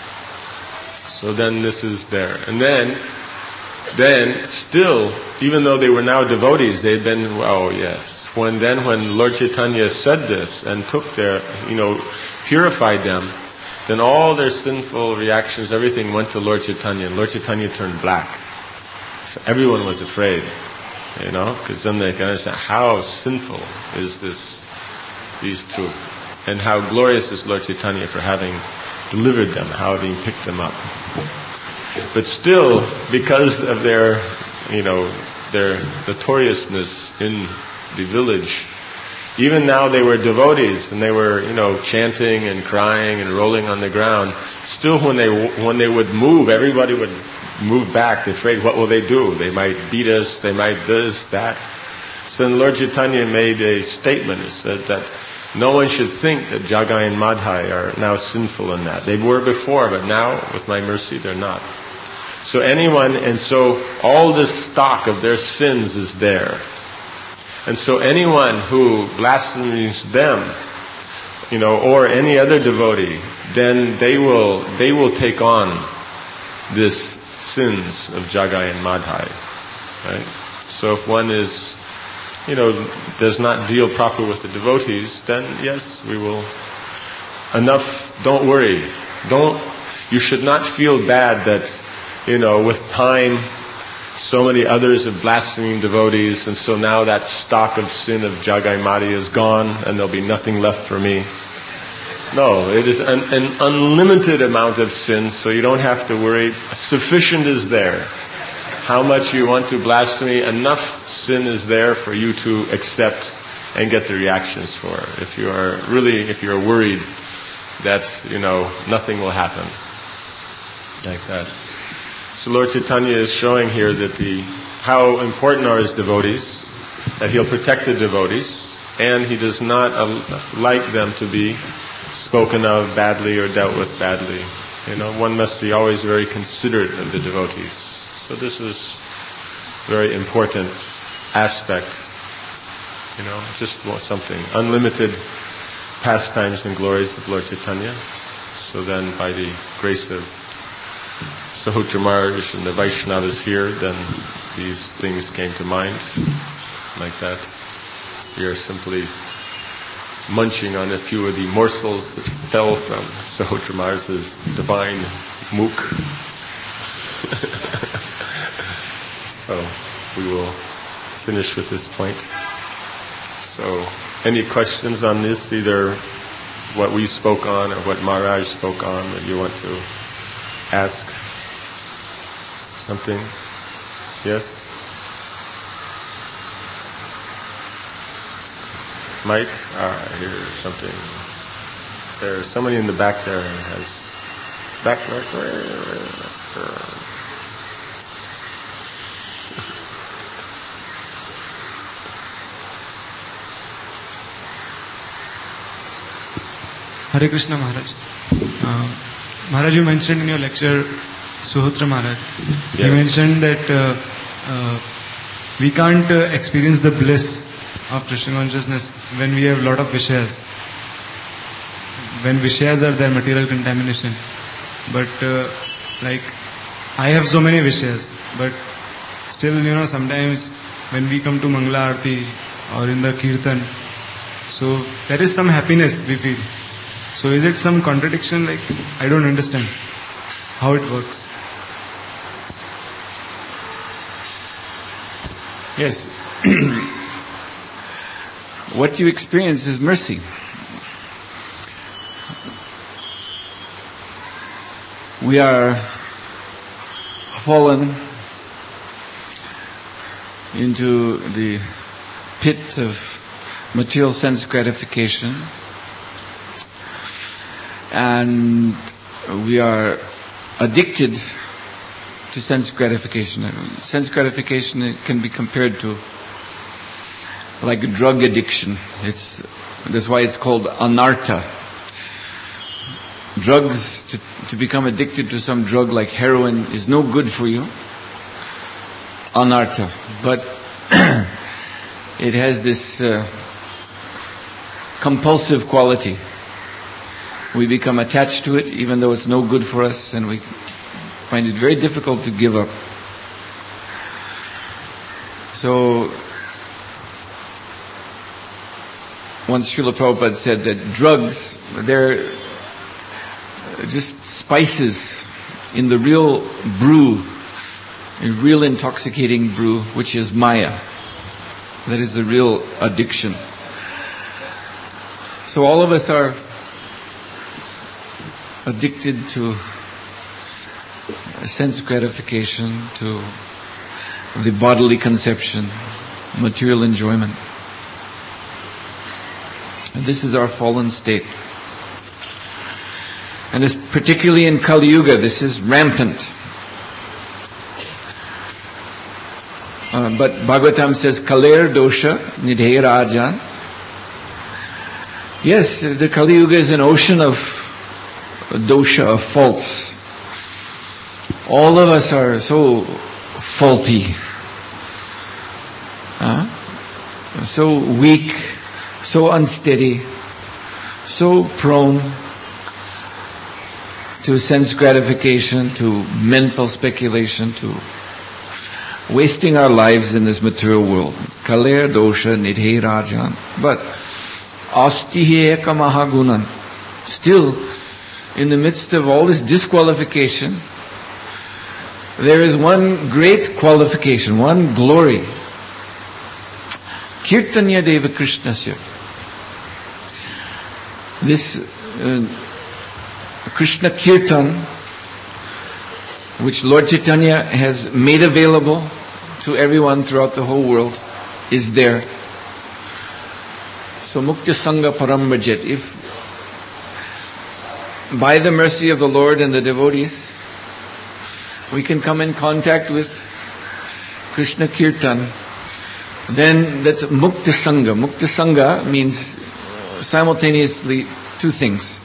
So then this is there. And then, then still, even though they were now devotees, they had been, oh yes. When then when Lord Chaitanya said this and took their, you know, purified them, then all their sinful reactions, everything went to Lord Chaitanya, and Lord Chaitanya turned black. So everyone was afraid, you know, because then they can understand how sinful is this, these two, and how glorious is Lord Chaitanya for having delivered them, how having picked them up. But still, because of their, you know, their notoriousness in the village, even now they were devotees and they were, you know, chanting and crying and rolling on the ground. Still, when they when they would move, everybody would move back. They're afraid, what will they do? They might beat us. They might this, that. So then Lord Chaitanya made a statement. He said that no one should think that Jagai and Madhai are now sinful in that. They were before, but now, with my mercy, they're not. So anyone, and so all this stock of their sins is there. And so anyone who blasphemes them, you know, or any other devotee, then they will they will take on this sins of Jagai and Madhai. Right? So if one is, you know, does not deal properly with the devotees, then yes, we will. Enough. Don't worry. Don't. You should not feel bad that, you know, with time, so many others have blaspheming devotees, and so now that stock of sin of Jagai Madhai is gone, and there'll be nothing left for me. No, it is an, an unlimited amount of sin, so you don't have to worry. Sufficient is there. How much you want to blaspheme, enough sin is there for you to accept and get the reactions for. If you are really, if you're worried that, you know, nothing will happen. Like that. So Lord Chaitanya is showing here that the how important are his devotees, that he'll protect the devotees, and he does not uh, like them to be spoken of badly or dealt with badly. You know, one must be always very considerate of the devotees. So this is a very important aspect. You know, just something. Unlimited pastimes and glories of Lord Chaitanya. So then by the grace of Sahotra Maharaj and the Vaishnavas here, then these things came to mind. Like that. We are simply munching on a few of the morsels that fell from Sahotra Maharaj's divine mukh. So we will finish with this point. So any questions on this, either what we spoke on or what Maharaj spoke on that you want to ask? Something? Yes? Mike? Ah, I hear something. There's somebody in the back there who has... Back, back, back. Hare Krishna Maharaj. Uh, Maharaj, you mentioned in your lecture Suhotra Maharaj. Yes. He mentioned that uh, uh, we can't uh, experience the bliss of Krishna consciousness when we have a lot of vishayas. When vishayas are there, material contamination. But uh, like, I have so many vishayas, but still, you know, sometimes when we come to Mangala Aarti or in the Kirtan, so there is some happiness we feel. So is it some contradiction? Like, I don't understand how it works. Yes. What you experience is mercy. We are fallen into the pit of material sense gratification, and we are addicted to sense gratification. Sense gratification can be compared to like a drug addiction. It's that's why it's called anartha. Drugs, to, to become addicted to some drug like heroin is no good for you. Anartha. But it has this uh, compulsive quality. we become attached to it even though it's no good for us, and we find it very difficult to give up. So, once Srila Prabhupada said that drugs, they're just spices in the real brew, a real intoxicating brew, which is Maya. That is the real addiction. So all of us are addicted to sense gratification, to the bodily conception, material enjoyment. And this is our fallen state. And it's particularly in Kali Yuga, this is rampant. Uh, but Bhagavatam says, Kaler dosha nidhe rajan. Yes, the Kali Yuga is an ocean of dosha, of faults. All of us are so faulty. Uh, so weak, so unsteady, so prone to sense gratification, to mental speculation, to wasting our lives in this material world. Kaler dosha nidhe rajan. But astihi eka mahagunan. Still, in the midst of all this disqualification, there is one great qualification, one glory. Kirtanya Deva Krishnasya. This uh, Krishna Kirtan, which Lord Chaitanya has made available to everyone throughout the whole world, is there. So Mukta Sangha Parambajet. If by the mercy of the Lord and the devotees, we can come in contact with Krishna Kirtan, then that's Mukta Sangha. Mukta Sangha means simultaneously two things.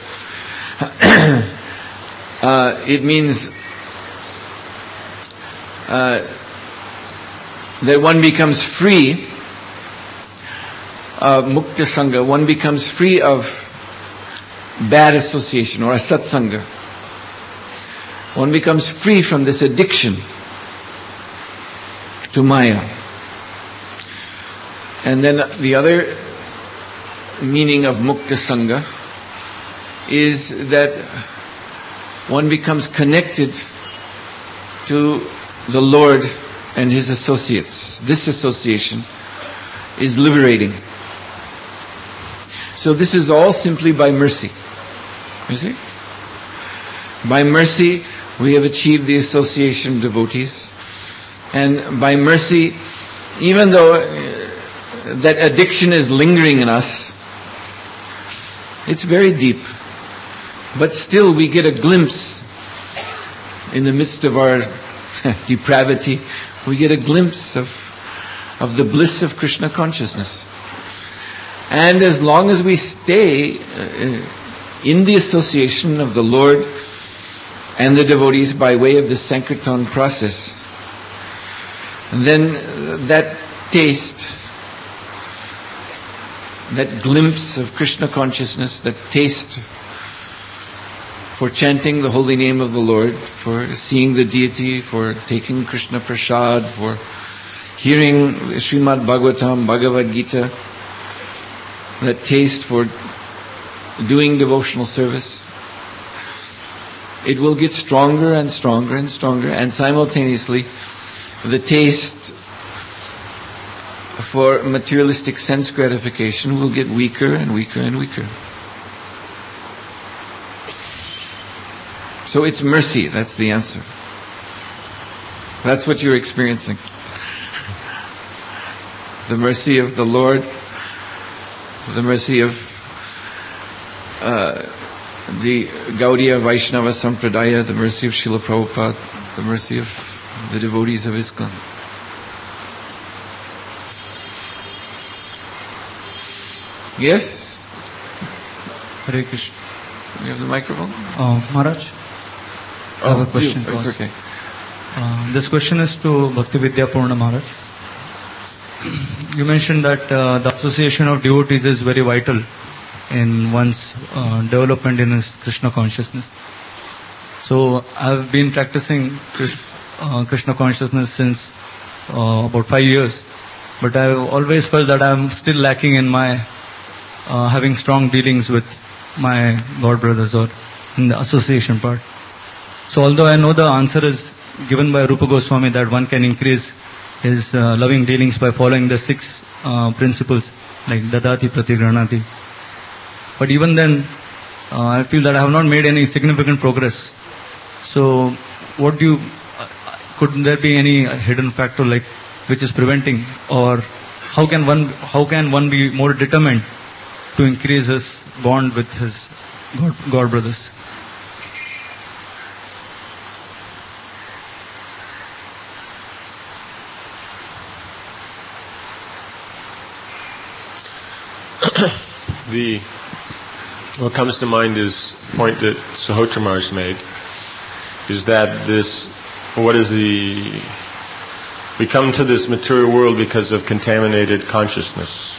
uh, it means uh, that one becomes free of Mukta Sangha, one becomes free of bad association or asatsanga. One becomes free from this addiction to Maya. And then the other meaning of Mukta Sangha is that one becomes connected to the Lord and His associates. This association is liberating. So this is all simply by mercy. You see? By mercy, we have achieved the association of devotees. And by mercy, even though uh, that addiction is lingering in us, it's very deep. But still we get a glimpse in the midst of our depravity. We get a glimpse of, of the bliss of Krishna consciousness. And as long as we stay uh, in the association of the Lord and the devotees by way of the Sankirtan process, then that taste, that glimpse of Krishna consciousness, that taste for chanting the holy name of the Lord, for seeing the deity, for taking Krishna Prasad, for hearing Srimad Bhagavatam, Bhagavad Gita, that taste for doing devotional service, it will get stronger and stronger and stronger, and simultaneously the taste for materialistic sense gratification will get weaker and weaker and weaker. So it's mercy, that's the answer. That's what you're experiencing. The mercy of the Lord, the mercy of uh, the Gaudiya Vaishnava Sampradaya, the mercy of Srila Prabhupada, the mercy of the devotees of ISKCON. Yes? Hare Krishna. You have the microphone? Uh, Maharaj, I have a question you, to ask. Okay. Uh, this question is to Bhaktividya Purna Maharaj. You mentioned that uh, the association of devotees is very vital in one's uh, development in his Krishna consciousness. So I've been practicing Krishna, uh, Krishna consciousness since uh, about five years, but I've always felt that I'm still lacking in my uh, having strong dealings with my God brothers or in the association part. So although I know the answer is given by Rupa Goswami that one can increase his uh, loving dealings by following the six uh, principles like Dadati, Pratigranati, but even then uh, I feel that I have not made any significant progress. So what do you, uh, could there be any hidden factor like which is preventing, or how can one how can one be more determined to increase his bond with his God, God brothers? The what comes to mind is the point that Suhotra Maharaj made, is that this, what is the, we come to this material world because of contaminated consciousness.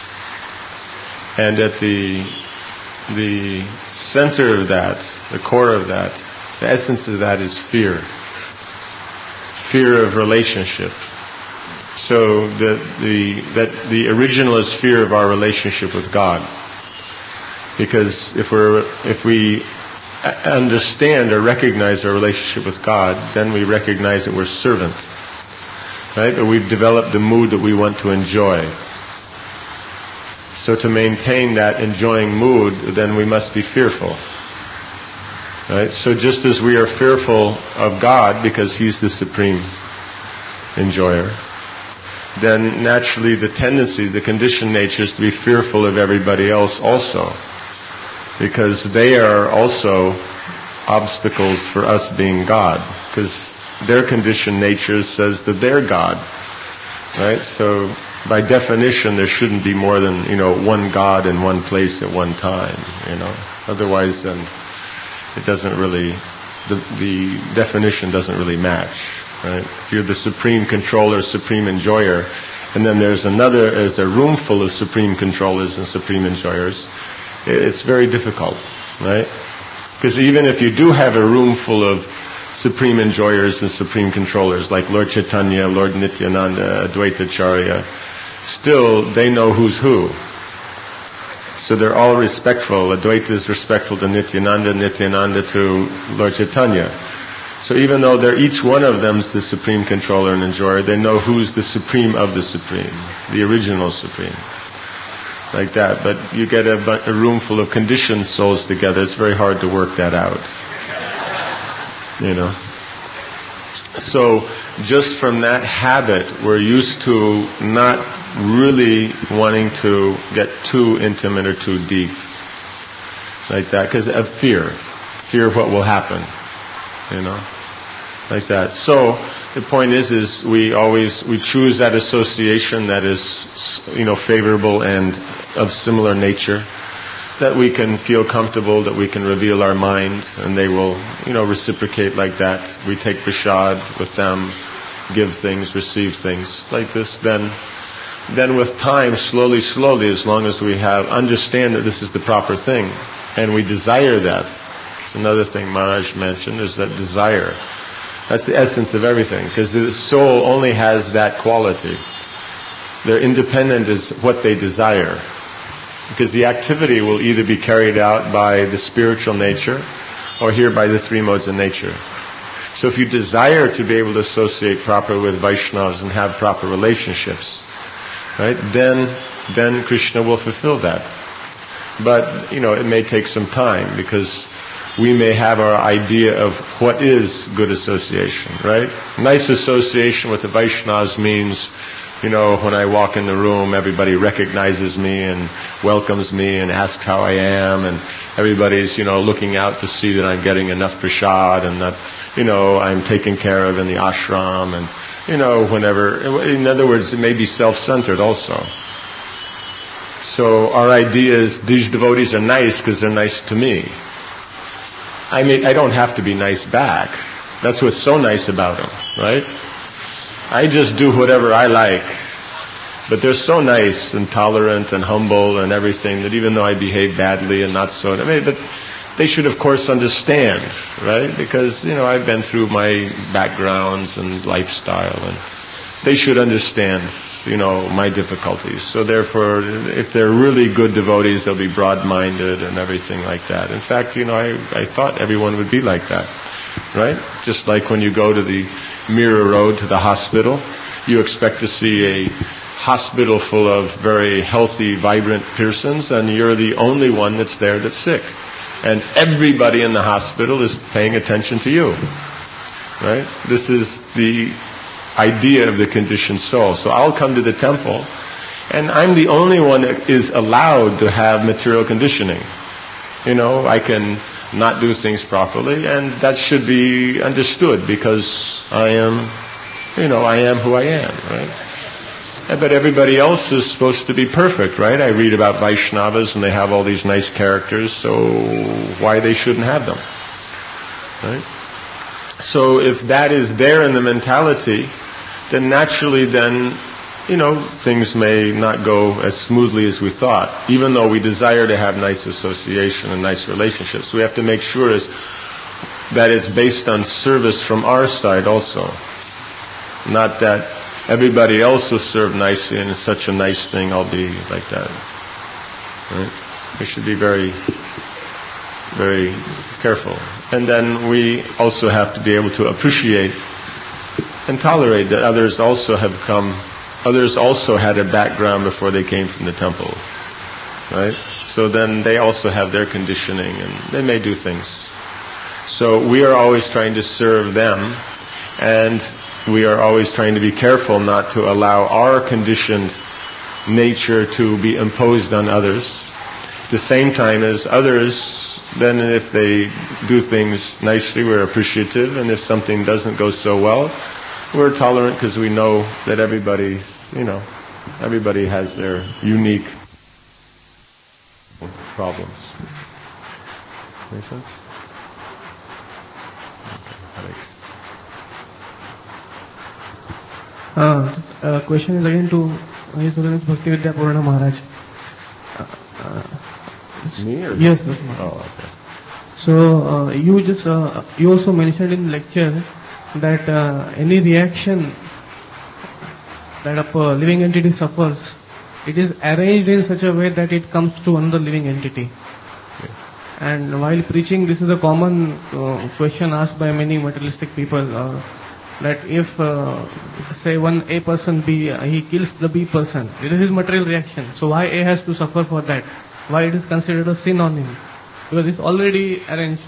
And at the, the center of that, the core of that, the essence of that is fear. Fear of relationship. So the, the, that the original is fear of our relationship with God. Because if we're, if we understand or recognize our relationship with God, then we recognize that we're servant. Right? But we've developed the mood that we want to enjoy. So to maintain that enjoying mood, then we must be fearful. Right? So just as we are fearful of God because He's the supreme enjoyer, then naturally the tendency, the conditioned nature is to be fearful of everybody else also. Because they are also obstacles for us being God. Because their conditioned nature says that they're God. Right? So by definition there shouldn't be more than, you know, one God in one place at one time. You know. Otherwise then it doesn't really, the, the definition doesn't really match. Right? If you're the supreme controller, supreme enjoyer, and then there's another, there's a room full of supreme controllers and supreme enjoyers, it's very difficult, right? Because even if you do have a room full of supreme enjoyers and supreme controllers, like Lord Chaitanya, Lord Nityananda, Advaita Acharya, still they know who's who. So they're all respectful. Advaita is respectful to Nityananda, Nityananda to Lord Chaitanya. So even though they're, each one of them is the supreme controller and enjoyer, they know who's the supreme of the supreme, the original supreme. Like that. But you get a, a room full of conditioned souls together, it's very hard to work that out. You know. So just from that habit, we're used to not really wanting to get too intimate or too deep. Like that, because of fear. Fear of what will happen. You know, like that. So the point is, is we always we choose that association that is, you know, favorable and of similar nature, that we can feel comfortable, that we can reveal our mind, and they will, you know, reciprocate like that. We take prasad with them, give things, receive things like this. Then, then with time, slowly, slowly, as long as we have understand that this is the proper thing, and we desire that. Another thing Maharaj mentioned is that desire. That's the essence of everything, because the soul only has that quality. Their independent is what they desire. Because the activity will either be carried out by the spiritual nature or here by the three modes of nature. So if you desire to be able to associate properly with Vaishnavas and have proper relationships, right, then then Krishna will fulfill that. But, you know, it may take some time, because we may have our idea of what is good association, right? Nice association with the Vaishnavas means, you know, when I walk in the room, everybody recognizes me and welcomes me and asks how I am, and everybody's, you know, looking out to see that I'm getting enough prasad and that, you know, I'm taken care of in the ashram, and, you know, whenever, in other words, it may be self-centered also. So our idea is these devotees are nice because they're nice to me. I mean, I don't have to be nice back. That's what's so nice about them, right? I just do whatever I like. But they're so nice and tolerant and humble and everything that even though I behave badly and not so, I mean, but they should of course understand, right? Because, you know, I've been through my backgrounds and lifestyle, and they should understand, you know, my difficulties. So therefore, if they're really good devotees, they'll be broad-minded and everything like that. In fact, you know, I, I thought everyone would be like that, right? Just like when you go to the Mirror Road to the hospital, you expect to see a hospital full of very healthy, vibrant persons, and you're the only one that's there that's sick. And everybody in the hospital is paying attention to you, right? This is the idea of the conditioned soul. So I'll come to the temple, and I'm the only one that is allowed to have material conditioning. You know, I can not do things properly, and that should be understood because I am, you know, I am who I am, right? But everybody else is supposed to be perfect, right? I read about Vaishnavas and they have all these nice characters, so why they shouldn't have them, right? So if that is there in the mentality, then naturally then, you know, things may not go as smoothly as we thought, even though we desire to have nice association and nice relationships. So we have to make sure is that it's based on service from our side also. Not that everybody else will serve nicely and it's such a nice thing, I'll be like that. Right? We should be very, very careful. And then we also have to be able to appreciate and tolerate that others also have come, others also had a background before they came from the temple. Right? So then they also have their conditioning and they may do things. So we are always trying to serve them, and we are always trying to be careful not to allow our conditioned nature to be imposed on others. At the same time as others, then if they do things nicely, we're appreciative, and if something doesn't go so well, we're tolerant because we know that everybody, you know, everybody has their unique problems. Make sense? Uh, uh, question is again to His Holiness Bhaktivedanta Purana Maharaj. Uh, uh, Me or yes, yes. Oh, okay. So uh, you just uh, you also mentioned in the lecture that uh, any reaction that a uh, living entity suffers, it is arranged in such a way that it comes to another living entity. Yeah. And while preaching, this is a common uh, question asked by many materialistic people. Uh, that if, uh, say, one A person B, uh, he kills the B person, it is his material reaction. So why A has to suffer for that? Why it is considered a sin on him? Because it's already arranged.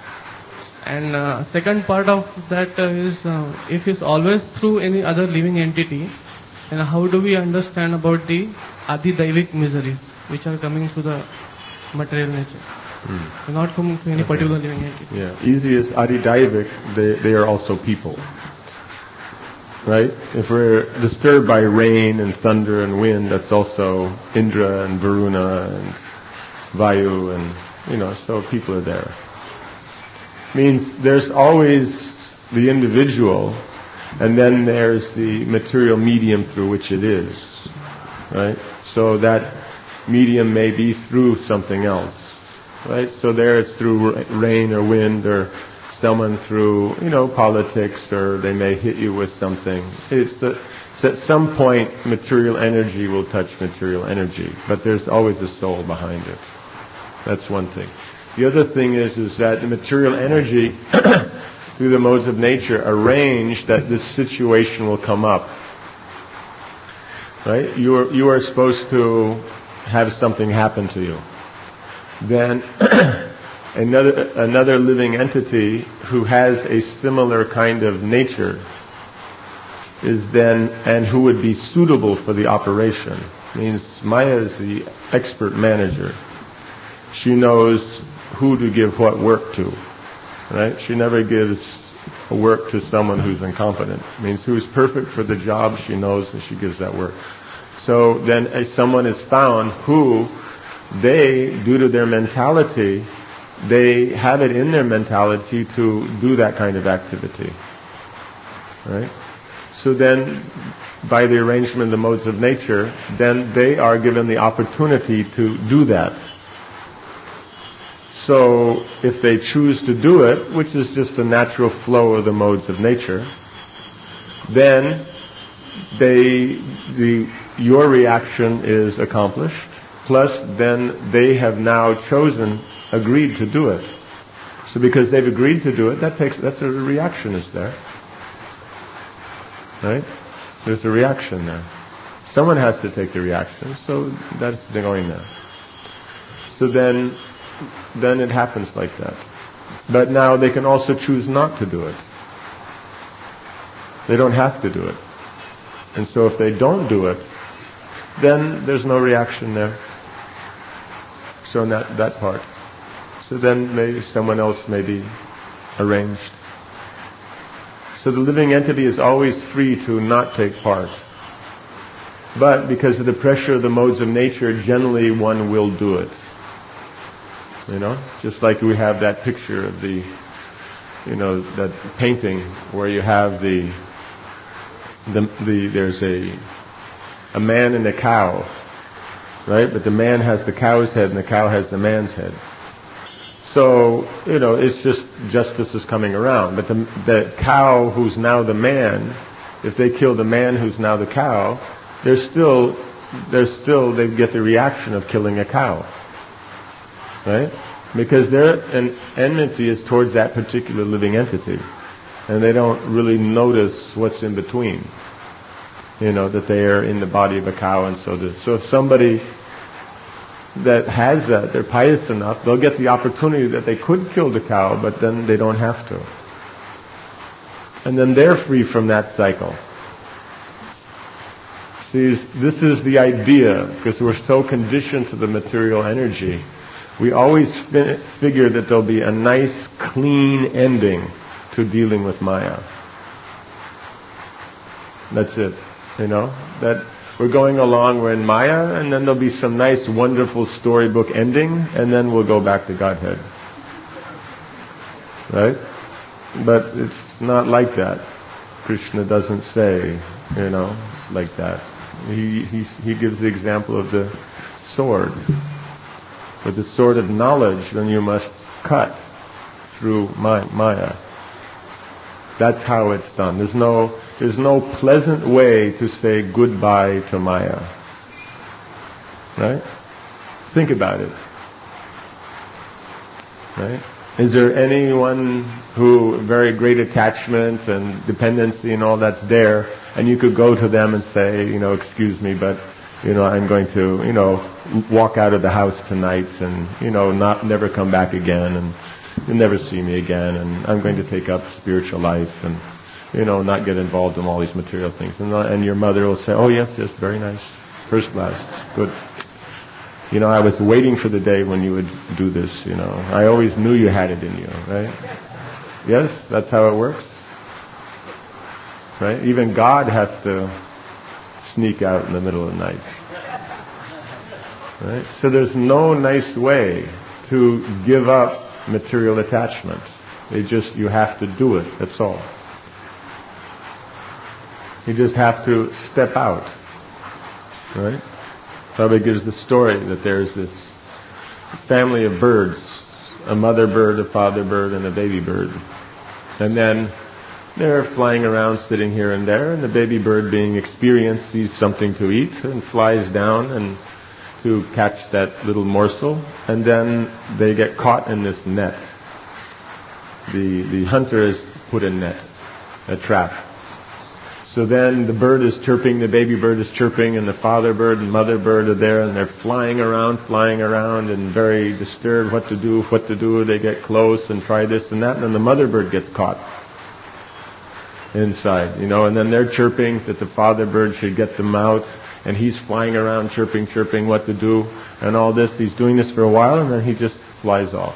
And uh, second part of that uh, is, uh, if it's always through any other living entity, then how do we understand about the Adi-Daivik miseries, which are coming through the material nature? Hmm. Not coming to any okay. particular living entity. Yeah, easy as Adi-Daivik, they, they are also people. Right? If we're disturbed by rain and thunder and wind, that's also Indra and Varuna and Vayu, and, you know, so people are there. Means there's always the individual, and then there's the material medium through which it is. Right? So that medium may be through something else. Right? So there it's through rain or wind or someone through, you know, politics, or they may hit you with something. It's, the, it's at some point material energy will touch material energy, but there's always a soul behind it. That's one thing. The other thing is, is that the material energy through the modes of nature arrange that this situation will come up. Right? You are, you are supposed to have something happen to you. Then Another another living entity who has a similar kind of nature is then, and who would be suitable for the operation. Means Maya is the expert manager. She knows who to give what work to, right? She never gives a work to someone who's incompetent. Means who is perfect for the job, she knows, and she gives that work. So then if someone is found who they, due to their mentality, they have it in their mentality to do that kind of activity. Right? So then by the arrangement of the modes of nature, then they are given the opportunity to do that. So if they choose to do it, which is just a natural flow of the modes of nature, then they, the, your reaction is accomplished, plus then they have now chosen, agreed to do it. So because they've agreed to do it, that takes, that's a reaction is there. Right? There's a reaction there. Someone has to take the reaction, so that's going there. So then, then it happens like that. But now they can also choose not to do it. They don't have to do it. And so if they don't do it, then there's no reaction there. So in that, that part. So then maybe someone else may be arranged. So the living entity is always free to not take part. But because of the pressure of the modes of nature, generally one will do it. You know? Just like we have that picture of the, you know, that painting where you have the, the, the there's a, a man and a cow, right? But the man has the cow's head and the cow has the man's head. So, you know, it's just justice is coming around. But the, the cow who's now the man, if they kill the man who's now the cow, they're still, they're still, they get the reaction of killing a cow. Right? Because their en- enmity is towards that particular living entity. And they don't really notice what's in between. You know, that they are in the body of a cow and so this. So if somebody that has that, they're pious enough, they'll get the opportunity that they could kill the cow, but then they don't have to. And then they're free from that cycle. See, this is the idea, because we're so conditioned to the material energy. We always fi- figure that there'll be a nice, clean ending to dealing with Maya. That's it. You know? That we're going along, we're in Maya, and then there'll be some nice, wonderful storybook ending, and then we'll go back to Godhead. Right? But it's not like that. Krishna doesn't say, you know, like that. He, he, he gives the example of the sword. With the sword of knowledge, then you must cut through Maya. That's how it's done. There's no, there's no pleasant way to say goodbye to Maya. Right? Think about it. Right? Is there anyone who, very great attachment and dependency and all that's there, and you could go to them and say, you know, excuse me, but, you know, I'm going to, you know, walk out of the house tonight and, you know, not, never come back again, and you'll never see me again, and I'm going to take up spiritual life and, you know, not get involved in all these material things. And, and your mother will say, oh yes, yes, very nice, first class, good. You know, I was waiting for the day when you would do this, you know. I always knew you had it in you, right? Yes, that's how it works. Right? Even God has to sneak out in the middle of the night. Right? So there's no nice way to give up material attachment. It just, you have to do it, that's all. You just have to step out. Right? Prabhupada gives the story that there's this family of birds, a mother bird, a father bird, and a baby bird. And then they're flying around, sitting here and there, and the baby bird, being experienced, sees something to eat and flies down and to catch that little morsel, and then they get caught in this net. The the hunter has put a net, a trap. So then the bird is chirping, the baby bird is chirping, and the father bird and mother bird are there, and they're flying around, flying around, and very disturbed, what to do, what to do. They get close and try this and that, and then the mother bird gets caught inside, you know, and then they're chirping that the father bird should get them out, and he's flying around chirping, chirping what to do, and all this. He's doing this for a while, and then he just flies off.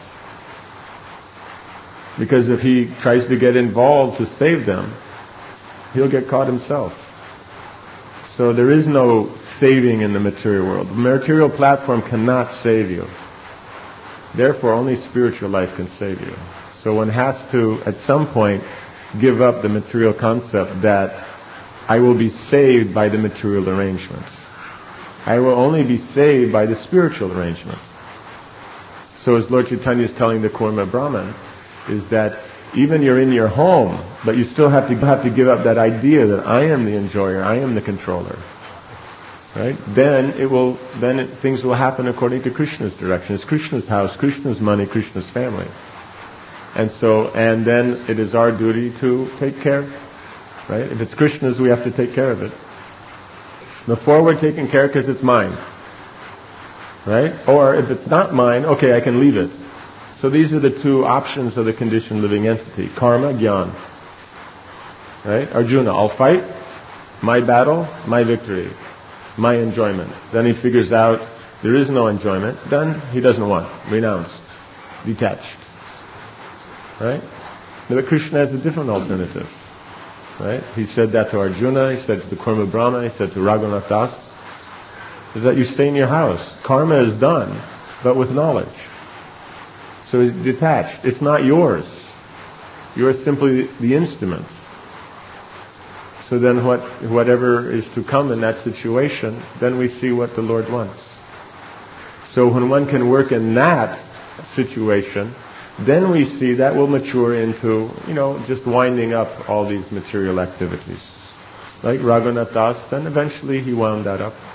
Because if he tries to get involved to save them, he'll get caught himself. So there is no saving in the material world. The material platform cannot save you. Therefore, only spiritual life can save you. So one has to, at some point, give up the material concept that I will be saved by the material arrangement. I will only be saved by the spiritual arrangement. So as Lord Chaitanya is telling the Kurma Brahman, is that even you're in your home, but you still have to have to give up that idea that I am the enjoyer, I am the controller. Right? Then it will, then it, things will happen according to Krishna's direction. It's Krishna's house, Krishna's money, Krishna's family. And so, and then it is our duty to take care. Right? If it's Krishna's, we have to take care of it. Before we're taking care because it's mine. Right? Or if it's not mine, okay, I can leave it. So these are the two options of the conditioned living entity. Karma, jnana. Right? Arjuna, I'll fight. My battle, my victory. My enjoyment. Then he figures out there is no enjoyment. Then he doesn't want. Renounced. Detached. Right? But Krishna has a different alternative. Right? He said that to Arjuna, he said to the Kurma Brahma, he said to Raghunath Das, is that you stay in your house. Karma is done, but with knowledge. So it's detached. It's not yours. You're simply the instrument. So then what, whatever is to come in that situation, then we see what the Lord wants. So when one can work in that situation, then we see that will mature into, you know, just winding up all these material activities. Like Raghunath Das, then eventually he wound that up.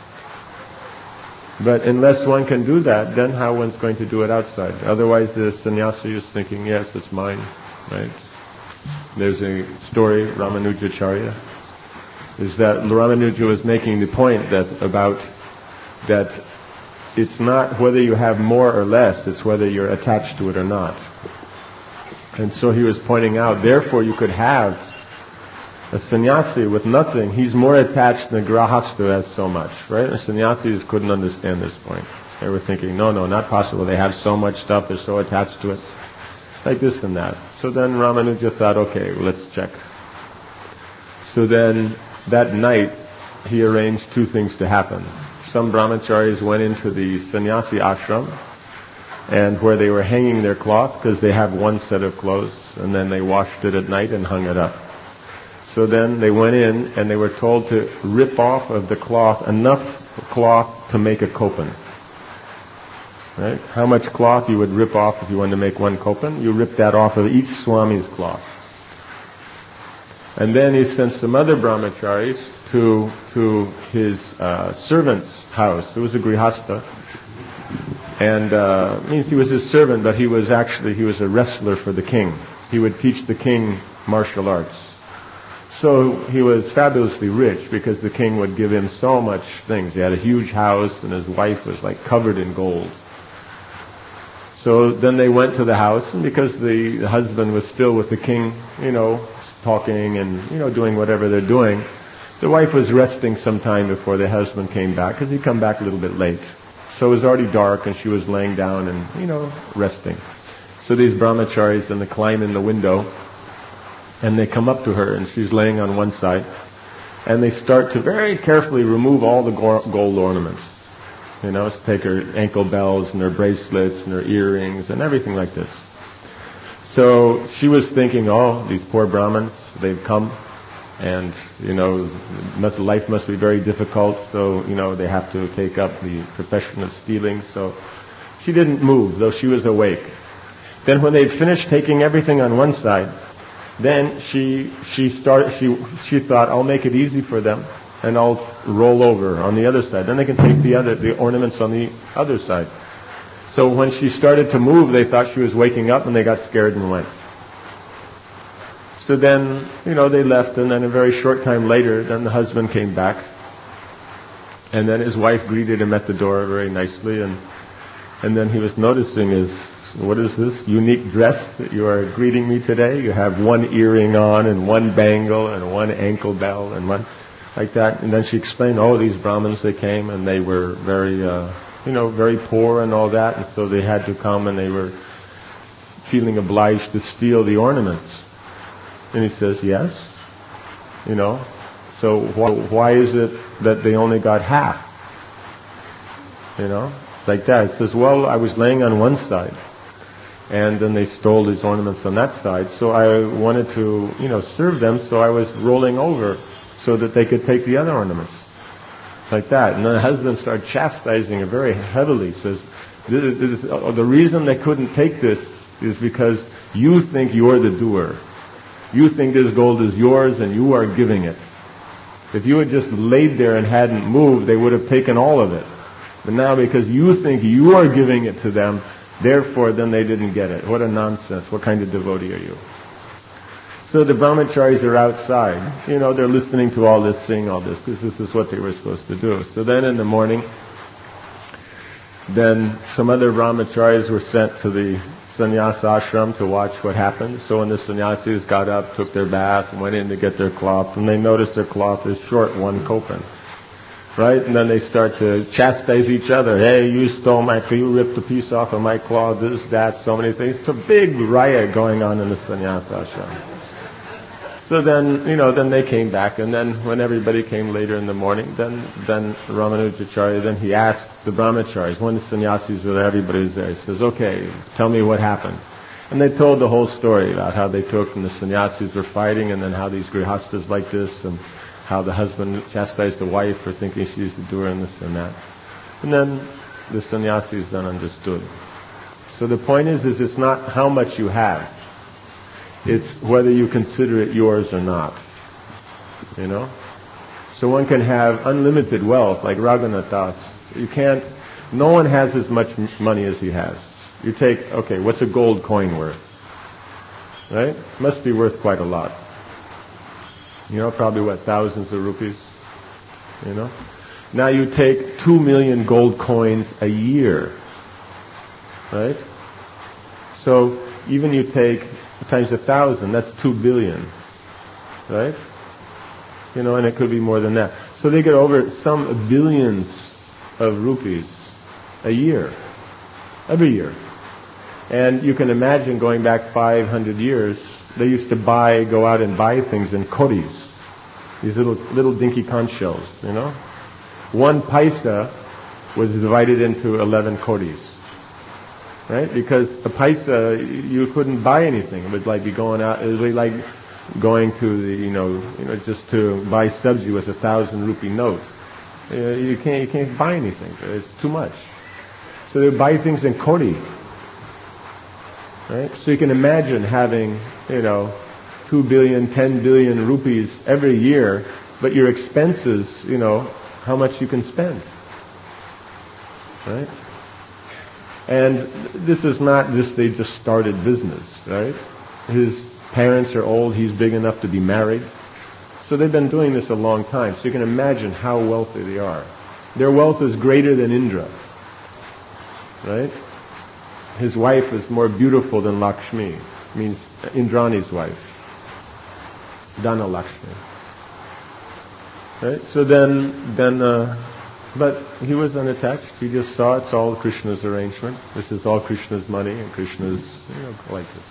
But unless one can do that, then how one's going to do it outside? Otherwise the sannyasi is thinking, yes, it's mine, right? There's a story, Ramanujacharya, is that Ramanuja was making the point that about that it's not whether you have more or less, it's whether you're attached to it or not. And so he was pointing out, therefore you could have a sannyasi with nothing. He's more attached than a grahastha has so much, right? The sannyasis couldn't understand this point. They were thinking, no, no, not possible. They have so much stuff, they're so attached to it. Like this and that. So then Ramanuja thought, okay, well, let's check. So then that night he arranged two things to happen. Some brahmacharis went into the sannyasi ashram, and where they were hanging their cloth, because they have one set of clothes, and then they washed it at night and hung it up. So then they went in and they were told to rip off of the cloth enough cloth to make a kopan. Right? How much cloth you would rip off if you wanted to make one kopan? You rip that off of each swami's cloth. And then he sent some other brahmacharis to to his uh, servant's house. It was a grihastha. And uh, means he was his servant, but he was actually, he was a wrestler for the king. He would teach the king martial arts. So he was fabulously rich because the king would give him so much things. He had a huge house and his wife was like covered in gold. So then they went to the house, and because the, the husband was still with the king, you know, talking and, you know, doing whatever they're doing, the wife was resting some time before the husband came back, because he'd come back a little bit late. So it was already dark and she was laying down and, you know, resting. So these brahmacharis, then they climb in the window and they come up to her, and she's laying on one side, and they start to very carefully remove all the gold ornaments. You know, so take her ankle bells and her bracelets and her earrings and everything like this. So she was thinking, oh, these poor Brahmins, they've come, and, you know, must, life must be very difficult, so, you know, they have to take up the profession of stealing. So she didn't move, though she was awake. Then when they'd finished taking everything on one side, then she she started she she thought, I'll make it easy for them and I'll roll over on the other side. Then they can take the other the ornaments on the other side. So when she started to move, they thought she was waking up, and they got scared and went. So then, you know, they left, and then a very short time later, then the husband came back, and then his wife greeted him at the door very nicely, and and then he was noticing his, what is this unique dress that you are greeting me today? You have one earring on and one bangle and one ankle bell and one like that. And then she explained, oh, these Brahmins, they came and they were very, uh, you know, very poor and all that. And so they had to come, and they were feeling obliged to steal the ornaments. And he says, yes, you know, so why, why is it that they only got half? You know, like that. It says, well, I was laying on one side, and then they stole these ornaments on that side, so I wanted to, you know, serve them, so I was rolling over so that they could take the other ornaments. Like that. And then the husband started chastising her very heavily. He says, this, this, the reason they couldn't take this is because you think you're the doer. You think this gold is yours and you are giving it. If you had just laid there and hadn't moved, they would have taken all of it. But now because you think you are giving it to them, therefore then they didn't get it. What a nonsense. What kind of devotee are you? So the brahmacharis are outside. You know, they're listening to all this, seeing all this, because this is what they were supposed to do. So then in the morning, then some other brahmacharis were sent to the sannyasa ashram to watch what happened. So when the sannyasis got up, took their bath, and went in to get their cloth, and they noticed their cloth is short one kopan. Right? And then they start to chastise each other. Hey, you stole my cloth, you ripped a piece off of my cloth, this, that, so many things. It's a big riot going on in the sannyasa ashram. So then, you know, then they came back, and then when everybody came later in the morning, then then Ramanujacharya, then he asked the brahmacharis, when the sannyasis were there, everybody was there. He says, okay, tell me what happened. And they told the whole story about how they took and the sannyasis were fighting, and then how these grihastas like this, and how the husband chastised the wife for thinking she's the doer and this and that. And then the sannyasis then understood. So the point is, is it's not how much you have. It's whether you consider it yours or not. You know? So one can have unlimited wealth, like Raghunath Das. You can't, no one has as much money as he has. You take, okay, what's a gold coin worth? Right? Must be worth quite a lot. You know, probably what, thousands of rupees? You know? Now you take two million gold coins a year. Right? So even you take times a thousand, that's two billion. Right? You know, and it could be more than that. So they get over some billions of rupees a year. Every year. And you can imagine going back five hundred years, they used to buy, go out and buy things in kodis. These little, little dinky conch shells, you know. One paisa was divided into eleven kodis. Right? Because a paisa, you couldn't buy anything. It would like be going out, it would be like going to the, you know, you know, just to buy sabji with a thousand rupee note. Uh, you can't, you can't buy anything. It's too much. So they buy things in kodi. Right? So you can imagine having, you know, two billion, ten billion rupees every year, but your expenses, you know, how much you can spend. Right? And this is not just they just started business, right? His parents are old, he's big enough to be married. So they've been doing this a long time. So you can imagine how wealthy they are. Their wealth is greater than Indra. Right? His wife is more beautiful than Lakshmi. Means Indrani's wife. Dana Lakshmi. Right? So then, then, uh, but he was unattached. He just saw it's all Krishna's arrangement. This is all Krishna's money and Krishna's, you know, like this.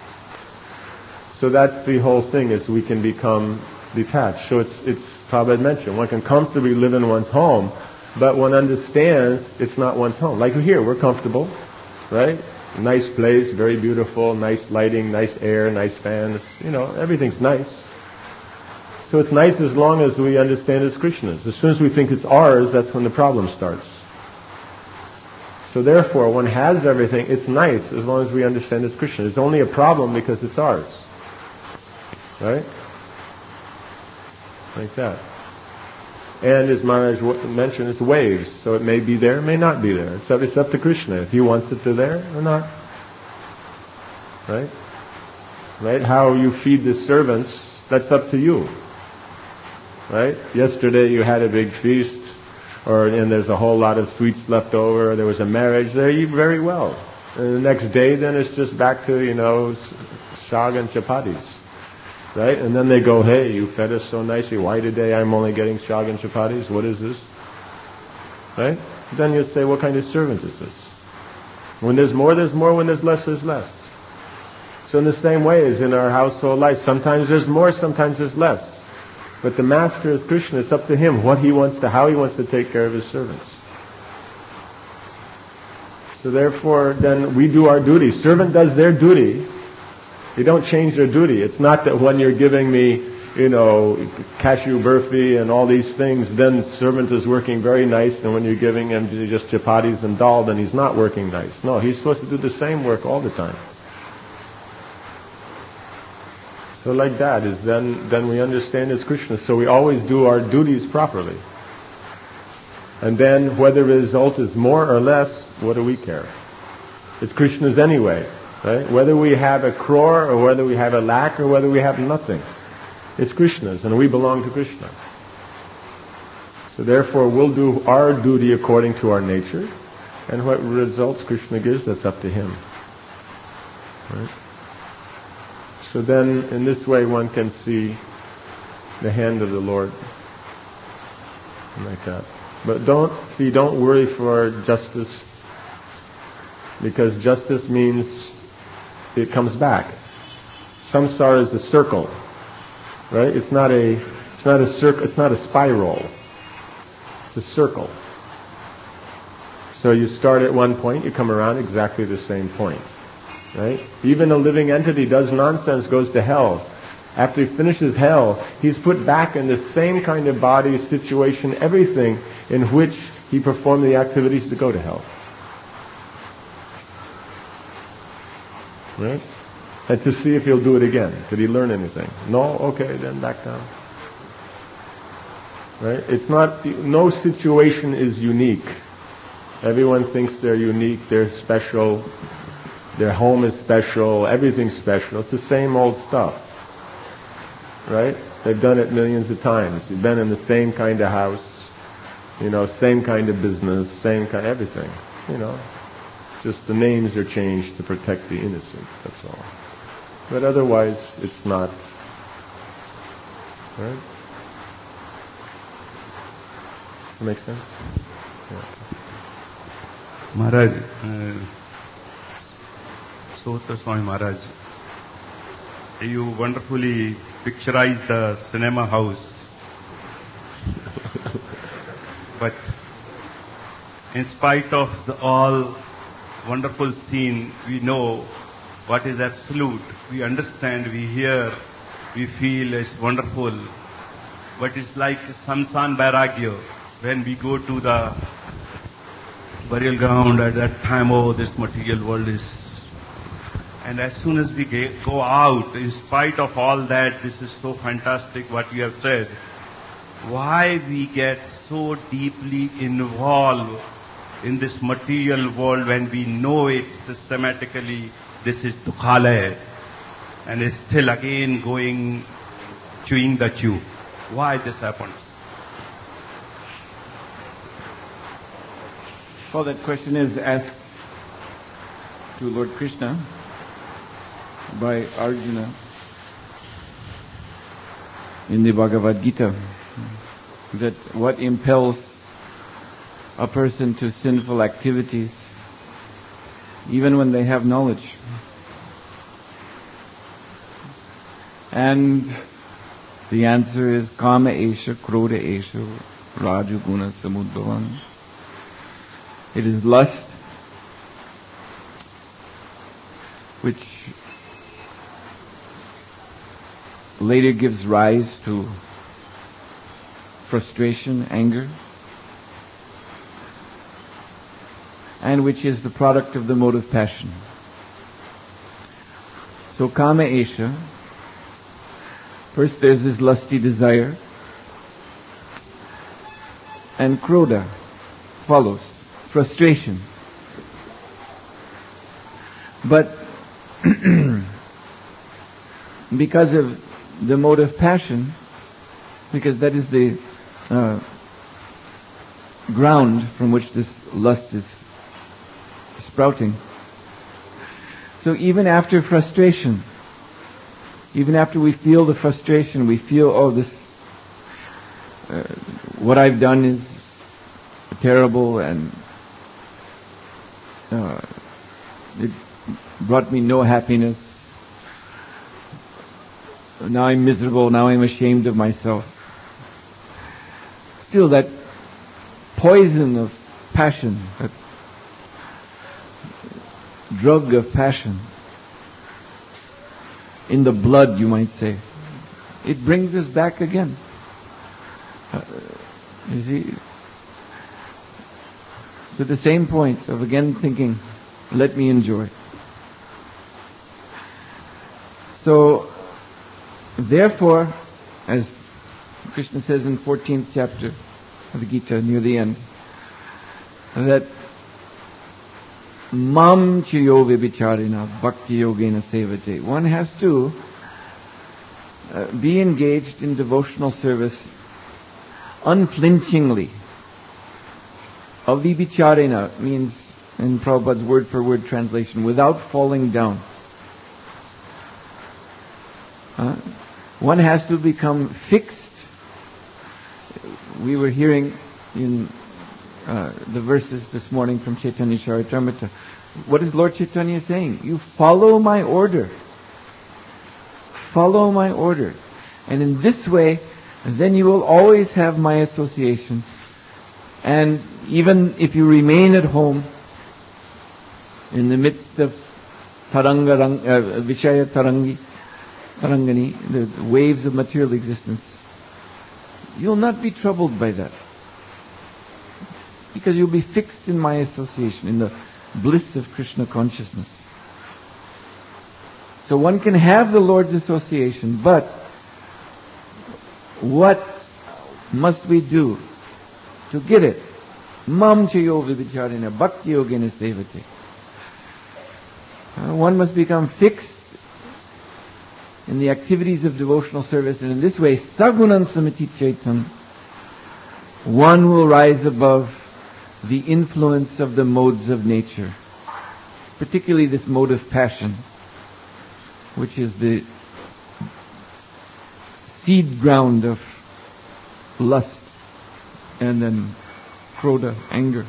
So that's the whole thing, is we can become detached. So it's, it's, Prabhupada mentioned, one can comfortably live in one's home, but one understands it's not one's home. Like here, we're comfortable, right? Nice place, very beautiful, nice lighting, nice air, nice fans, you know, everything's nice. So it's nice as long as we understand it's Krishna's. As soon as we think it's ours, that's when the problem starts. So therefore, one has everything, it's nice as long as we understand it's Krishna. It's only a problem because it's ours. Right? Like that. And as Maharaj mentioned, it's waves. So it may be there, it may not be there. It's up, it's up to Krishna if he wants it to there or not. Right? Right? How you feed the servants, that's up to you. Right? Yesterday you had a big feast, or and there's a whole lot of sweets left over, or there was a marriage, they eat very well. And the next day then it's just back to, you know, shag and chapatis. Right? And then they go, hey, you fed us so nicely, why today I'm only getting shag and chapatis? What is this? Right? Then you say, what kind of servant is this? When there's more, there's more. When there's less, there's less. So in the same way as in our household life, sometimes there's more, sometimes there's less. But the master is Krishna. It's up to him what he wants to, how he wants to take care of his servants. So therefore, then we do our duty. Servant does their duty. You don't change their duty. It's not that when you're giving me, you know, cashew burfi and all these things, then servant is working very nice, and when you're giving him just chapatis and dal, then he's not working nice. No, he's supposed to do the same work all the time. So like that is then, then we understand as Krishna. So we always do our duties properly. And then whether the result is more or less, what do we care? It's Krishna's anyway, right? Whether we have a crore or whether we have a lakh or whether we have nothing. It's Krishna's and we belong to Krishna. So therefore we'll do our duty according to our nature, and what results Krishna gives, that's up to him. Right? So then, in this way, one can see the hand of the Lord, like that. But don't see, don't worry for justice, because justice means it comes back. Samsara is a circle, right? It's not a, it's not a circle. It's not a spiral. It's a circle. So you start at one point, you come around exactly the same point. Right? Even a living entity does nonsense, goes to hell. After he finishes hell, he's put back in the same kind of body, situation, everything in which he performed the activities to go to hell. Right? And to see if he'll do it again. Did he learn anything? No? Okay, then back down. Right? It's not, no situation is unique. Everyone thinks they're unique, they're special. Their home is special, everything's special. It's the same old stuff. Right? They've done it millions of times. You've been in the same kind of house, you know, same kind of business, same kind of everything. You know, just the names are changed to protect the innocent, that's all. But otherwise, it's not. Right? Does that make sense? Yeah. Maharaj, uh, Suhotra Swami Maharaj, you wonderfully picturized the cinema house. But in spite of the all wonderful scene, we know what is absolute. We understand, we hear, we feel it's wonderful. But it's like Samsan Vairagya. When we go to the burial ground at that time, oh, this material world is... And as soon as we get, go out, in spite of all that, this is so fantastic what you have said. Why we get so deeply involved in this material world when we know it systematically, this is Dukhalaya, and is still again going, chewing the chew. Why this happens? Well, that question is asked to Lord Krishna by Arjuna in the Bhagavad Gita, that what impels a person to sinful activities even when they have knowledge. And the answer is Kama Esha, Krodha Esha, Rajaguna Samudbhavan. It is lust which later gives rise to frustration, anger, and which is the product of the motive passion. So Kama Esha, first there's this lusty desire, and Krodha follows, frustration. But because of the motive passion, because that is the uh, ground from which this lust is sprouting. So even after frustration, even after we feel the frustration, we feel, oh, this, uh, what I've done is terrible and uh, it brought me no happiness. Now I'm miserable, now I'm ashamed of myself. Still that poison of passion, that drug of passion, in the blood, you might say, it brings us back again. Uh, you see, to the same point of again thinking, let me enjoy. So, therefore, as Krishna says in fourteenth chapter of the Gita, near the end, that Mam Chiyo Vibicharina Bhakti Yogena Sevate. One has to uh, be engaged in devotional service unflinchingly. Avibicharina means, in Prabhupada's word for word translation, without falling down. Uh, one has to become fixed. We were hearing in uh, the verses this morning from Chaitanya Charitamrita. What is Lord Chaitanya saying? You follow my order. Follow my order. And in this way, then you will always have my association. And even if you remain at home, in the midst of taranga, uh, Vishaya Tarangi, Tarangani, the waves of material existence, you'll not be troubled by that. Because you'll be fixed in my association, in the bliss of Krishna consciousness. So one can have the Lord's association, but what must we do to get it? Mam chayo vibicharina bhakti yogena sevate. One must become fixed in the activities of devotional service, and in this way, sagunan samiti chaitan, one will rise above the influence of the modes of nature, particularly this mode of passion, which is the seed ground of lust and then krodha, anger.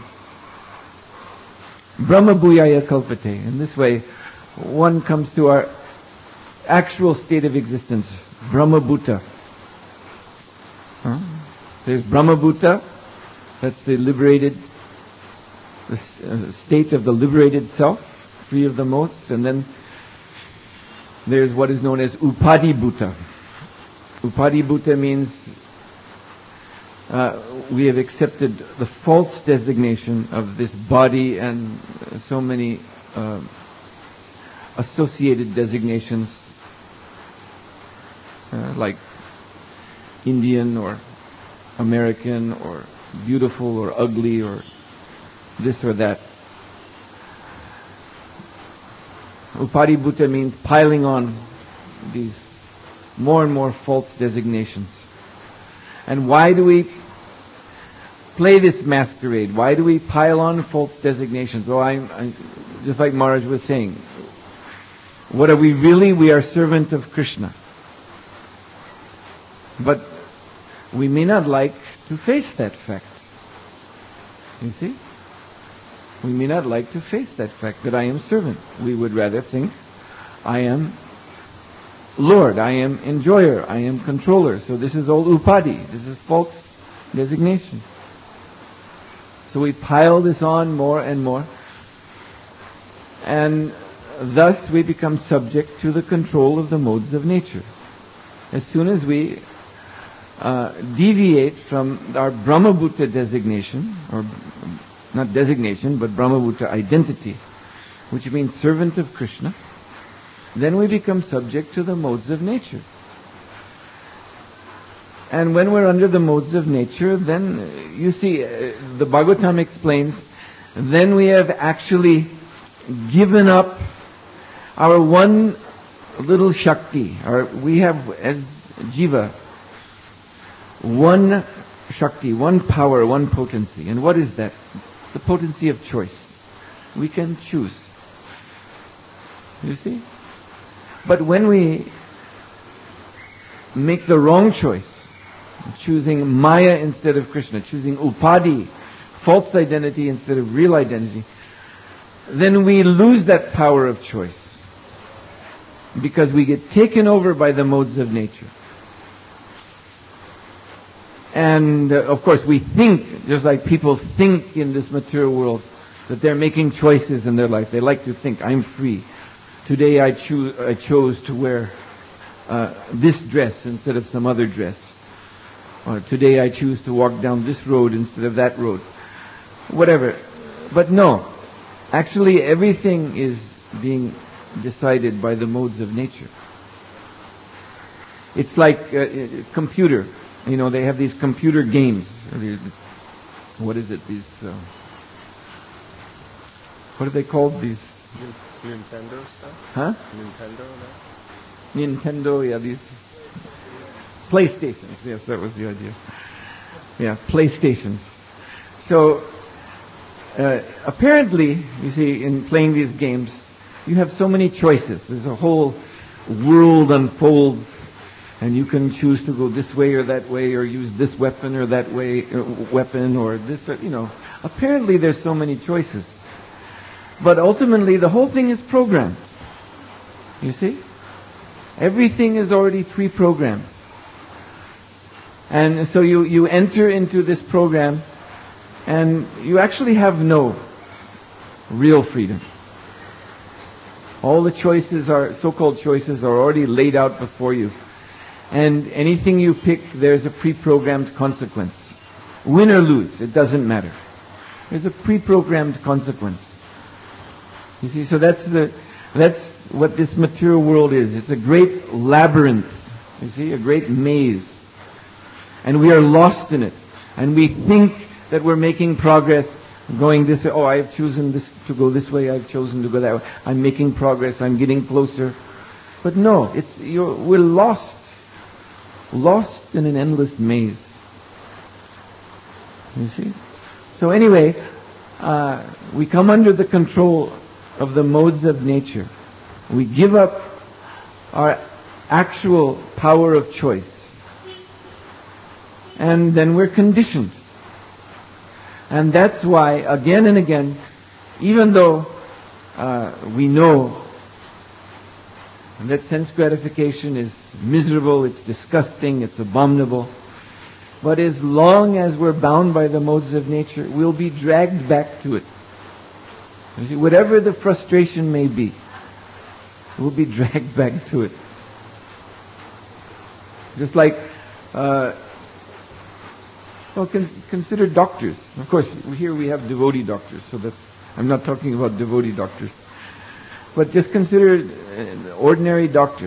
Brahma bhuyaya kalpate. In this way, one comes to our actual state of existence, Brahma Bhuta. Huh? There's Brahma Bhuta, that's the liberated, the uh, state of the liberated self, free of the modes, and then there's what is known as Upadi Bhuta. Upadi Bhuta means uh, we have accepted the false designation of this body and so many uh, associated designations, uh, like Indian or American or beautiful or ugly or this or that. Upadi Bhuta means piling on these more and more false designations. And why do we play this masquerade? Why do we pile on false designations? Well, I'm, I'm just like Maharaj was saying, what are we really? We are servant of Krishna. But we may not like to face that fact. You see? We may not like to face that fact that I am servant. We would rather think I am Lord, I am enjoyer, I am controller. So this is all upadi. This is false designation. So we pile this on more and more. And thus we become subject to the control of the modes of nature. As soon as we uh, deviate from our Brahmabhuta designation, or not designation, but Brahmabhuta identity, which means servant of Krishna, then we become subject to the modes of nature. And when we're under the modes of nature, then, you see, uh, the Bhagavatam explains, then we have actually given up our one little Shakti. Our, we have, as Jiva, one Shakti, one power, one potency. And what is that? The potency of choice. We can choose. You see? But when we make the wrong choice, choosing Maya instead of Krishna, choosing Upadi, false identity instead of real identity, then we lose that power of choice. Because we get taken over by the modes of nature. And uh, of course we think, just like people think in this material world, that they're making choices in their life. They like to think, I'm free. Today I, choose, I chose to wear uh, this dress instead of some other dress. Or today I choose to walk down this road instead of that road. Whatever. But no. Actually, everything is being decided by the modes of nature. It's like a, a computer. You know, they have these computer games. What is it? These... Uh, what are they called? These... Nintendo stuff? Huh? Nintendo? That? Nintendo, yeah, these... PlayStations, yes, that was the idea. Yeah, PlayStations. So, uh, apparently, you see, in playing these games, you have so many choices. There's a whole world unfolds, and you can choose to go this way or that way, or use this weapon or that way, uh, weapon, or this, uh, you know. Apparently, there's so many choices. But ultimately, the whole thing is programmed. You see? Everything is already pre-programmed. And so you, you enter into this program, and you actually have no real freedom. All the choices are, so-called choices, are already laid out before you. And anything you pick, there's a pre-programmed consequence. Win or lose, it doesn't matter. There's a pre-programmed consequence. You see, so that's the, that's what this material world is. It's a great labyrinth. You see, a great maze. And we are lost in it. And we think that we're making progress, going this way. Oh, I've chosen this to go this way. I've chosen to go that way. I'm making progress. I'm getting closer. But no, it's you're, we're lost. Lost in an endless maze. You see? So anyway, uh, we come under the control of the modes of nature. We give up our actual power of choice. And then we're conditioned. And that's why, again and again, even though uh, we know that sense gratification is miserable, it's disgusting, it's abominable, but as long as we're bound by the modes of nature, we'll be dragged back to it. You see, whatever the frustration may be, we'll be dragged back to it. Just like... Uh, Well, con- consider doctors. Of course, here we have devotee doctors, so that's, I'm not talking about devotee doctors. But just consider an ordinary doctor.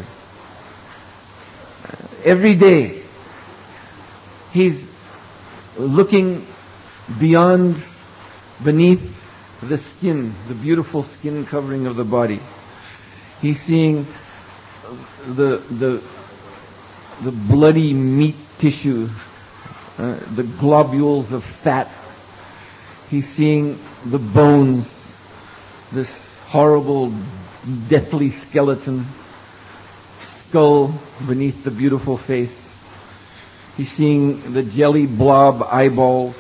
Uh, every day, he's looking beyond, beneath the skin, the beautiful skin covering of the body. He's seeing the, the, the bloody meat tissue, Uh, the globules of fat. He's seeing the bones, this horrible, deathly skeleton, skull beneath the beautiful face. He's seeing the jelly blob eyeballs.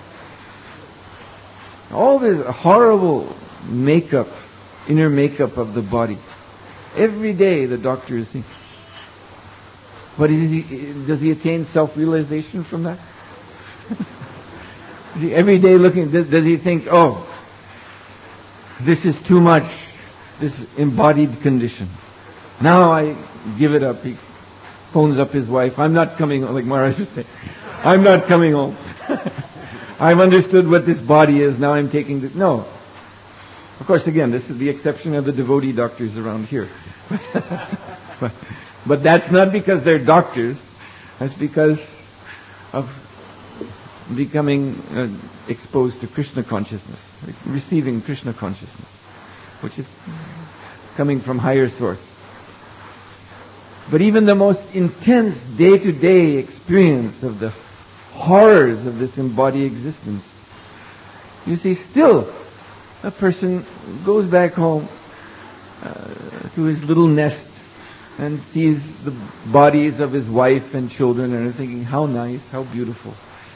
All this horrible makeup, inner makeup of the body. Every day the doctor is seeing. But is he, does he attain self-realization from that? Is he every day looking, does, does he think, oh, this is too much, this embodied condition. Now I give it up. He phones up his wife. I'm not coming home, like Maharaj was saying. I'm not coming home. I've understood what this body is. Now I'm taking this. No. Of course, again, this is the exception of the devotee doctors around here. but, But that's not because they're doctors. That's because of becoming uh, exposed to Krishna consciousness, receiving Krishna consciousness, which is coming from higher source. But even the most intense day-to-day experience of the horrors of this embodied existence, you see, still a person goes back home uh, to his little nest and sees the bodies of his wife and children and are thinking, how nice, how beautiful.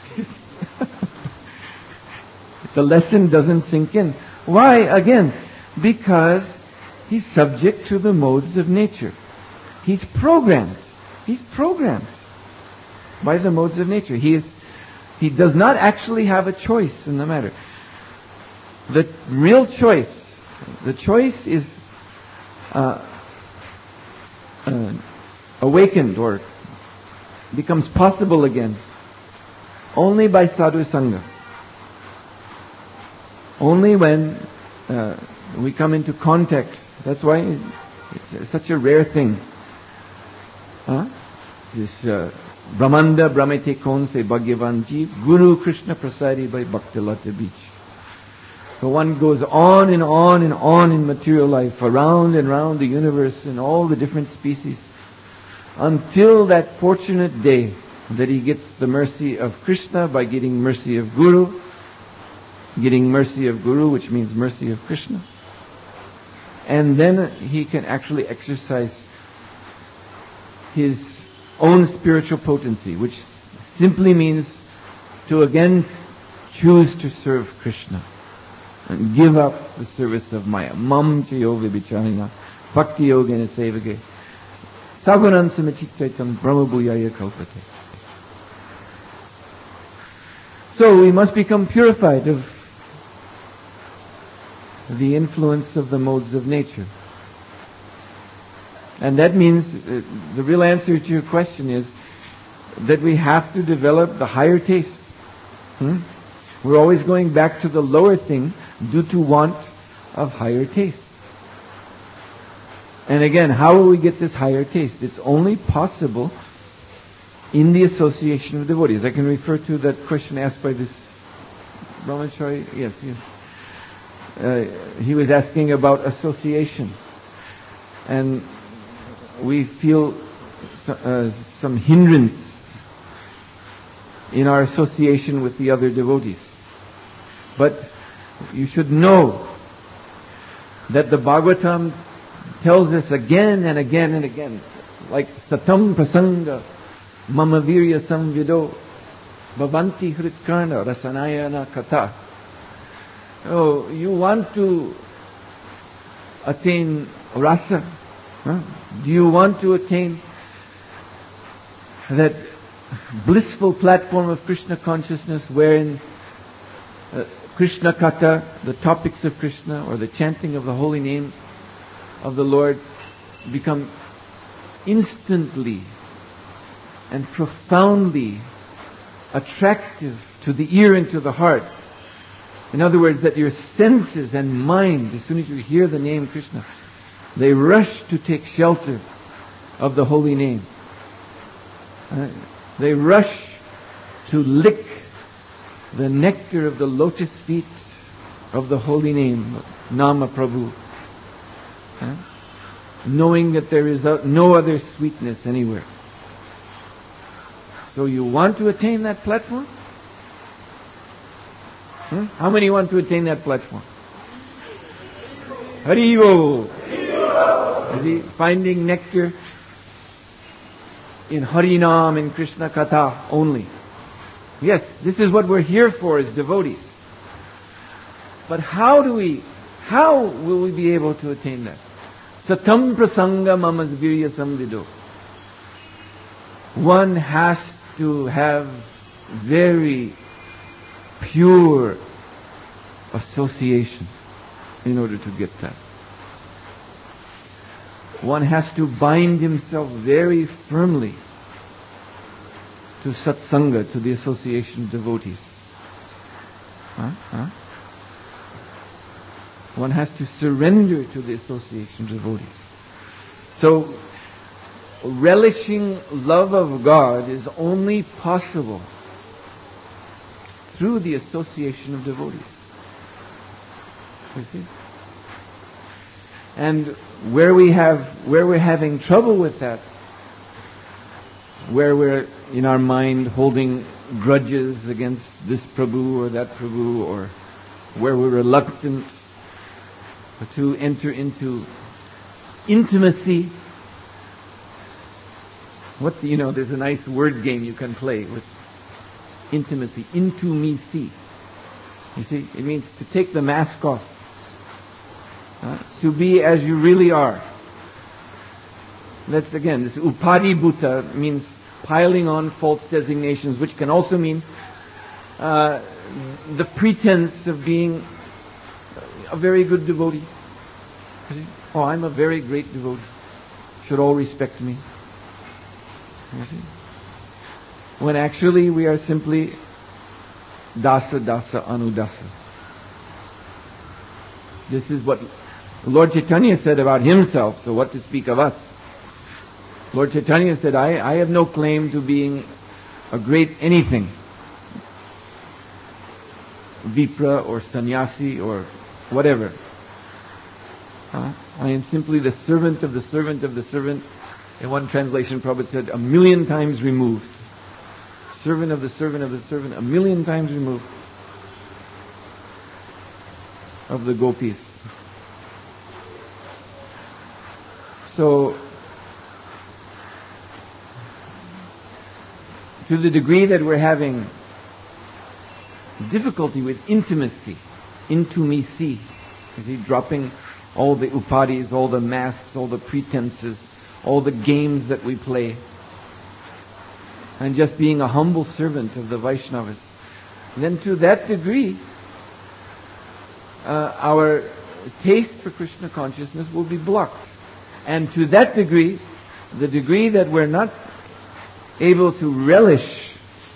The lesson doesn't sink in. Why? Again, because he's subject to the modes of nature. He's programmed. He's programmed by the modes of nature. He is, he does not actually have a choice in the matter. The real choice, the choice is uh, Uh, awakened or becomes possible again only by sadhu sangha. Only when uh, we come into contact. That's why it's such a rare thing. Huh? This uh, Brahmanda Brahmete Kon se Bhagavan Jeev Guru Krishna Prasadi by Bhakti Lata Beach. So one goes on and on and on in material life, around and around the universe and all the different species, until that fortunate day that he gets the mercy of Krishna by getting mercy of Guru, getting mercy of Guru, which means mercy of Krishna. And then he can actually exercise his own spiritual potency, which simply means to again choose to serve Krishna and give up the service of Maya. Mam chayo vibhicharina bhakti yogena sevage sagunan samichittaitam brahmabhuyaya kalpate. So we must become purified of the influence of the modes of nature. And that means, uh, the real answer to your question is that we have to develop the higher taste. Hmm? We're always going back to the lower thing due to want of higher taste. And again, how will we get this higher taste? It's only possible in the association of devotees. I can refer to that question asked by this Brahmachari. Yes, yes. Uh, he was asking about association. And we feel uh, some hindrance in our association with the other devotees. But you should know that the Bhagavatam tells us again and again and again, like satam prasanga mama virya samvido bhavanti hritkarna rasanayana kata. Oh, you want to attain rasa? Huh? Do you want to attain that blissful platform of Krishna consciousness wherein uh, Krishna Katha, the topics of Krishna or the chanting of the holy name of the Lord become instantly and profoundly attractive to the ear and to the heart? In other words, that your senses and mind, as soon as you hear the name Krishna, they rush to take shelter of the holy name. Uh, they rush to lick the nectar of the lotus feet of the holy name, Nama Prabhu. Uh, knowing that there is a, no other sweetness anywhere. So you want to attain that platform? Hmm? How many want to attain that platform? Haribo! Is he finding nectar in Harinam and Krishna Katha only? Yes, this is what we're here for as devotees. But how do we, how will we be able to attain that? Satam prasanga mamas virya samvido. One has to have very pure association in order to get that. One has to bind himself very firmly to satsanga, to the association of devotees. Huh? Huh? One has to surrender to the association of devotees. So, relishing love of God is only possible through the association of devotees. You see? And where we have, where we're having trouble with that, where we're in our mind holding grudges against this Prabhu or that Prabhu, or where we're reluctant to enter into intimacy. What do you know? There's a nice word game you can play with intimacy. Into me see. You see, it means to take the mask off. Uh, to be as you really are. That's again, this upadi bhuta means piling on false designations, which can also mean uh, the pretense of being a very good devotee. Oh, I'm a very great devotee. Should all respect me. You see? When actually we are simply dasa dasa anudasa. This is what Lord Chaitanya said about himself, so what to speak of us? Lord Chaitanya said, I, I have no claim to being a great anything. Vipra or sannyasi or whatever. Huh? I am simply the servant of the servant of the servant. In one translation, Prabhupada said, a million times removed. Servant of the servant of the servant, a million times removed of the gopis. So, to the degree that we're having difficulty with intimacy, intimacy, is he dropping all the upadis, all the masks, all the pretenses, all the games that we play, and just being a humble servant of the Vaishnavas, then to that degree, uh, our taste for Krishna consciousness will be blocked. And to that degree, the degree that we're not able to relish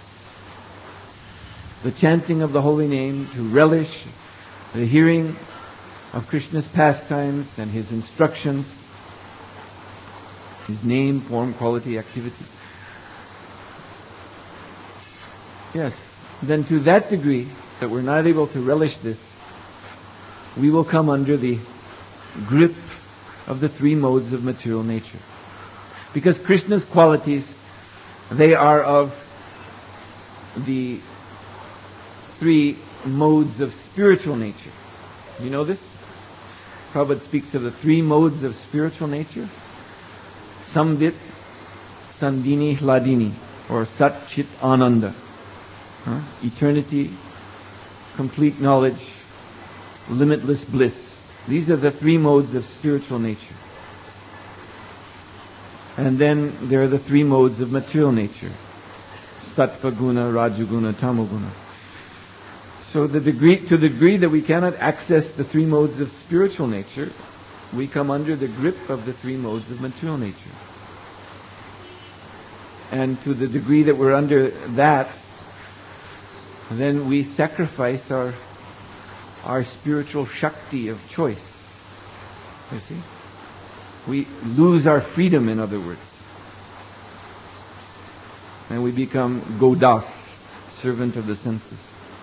the chanting of the holy name, to relish the hearing of Krishna's pastimes and his instructions, his name, form, quality, activity. Yes, then to that degree that we're not able to relish this, we will come under the grip of the three modes of material nature. Because Krishna's qualities, they are of the three modes of spiritual nature. You know this? Prabhupada speaks of the three modes of spiritual nature. Samvit, Sandini, Hladini, or Sat, Chit, Ananda. Huh? Eternity, complete knowledge, limitless bliss. These are the three modes of spiritual nature. And then there are the three modes of material nature. Sattva guna, Rajaguna, Tamoguna. So the degree, to the degree that we cannot access the three modes of spiritual nature, we come under the grip of the three modes of material nature. And to the degree that we're under that, then we sacrifice our our spiritual Shakti of choice. You see? We lose our freedom, in other words. And we become Godas, servant of the senses.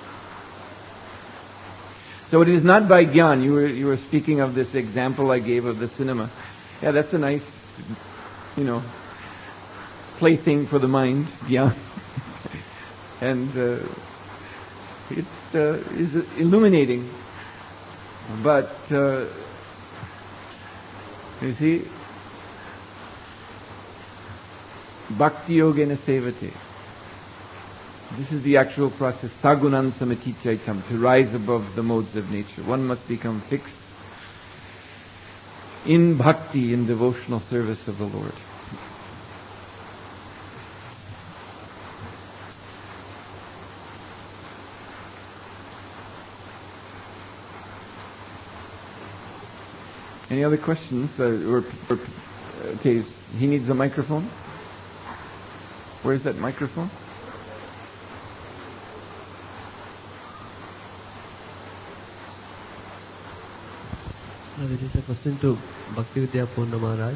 So it is not by Gyan. You were, you were speaking of this example I gave of the cinema. Yeah, that's a nice, you know, plaything for the mind, Gyan. and uh, it uh, is illuminating. But, uh, you see, Bhakti Yogena Sevate. This is the actual process, Sagunan Samatityaitam, to rise above the modes of nature. One must become fixed in bhakti, in devotional service of the Lord. Any other questions? Uh, or, or, okay, he needs a microphone. Where's that microphone? Uh, this is a question to Bhaktivedanta Purna Maharaj.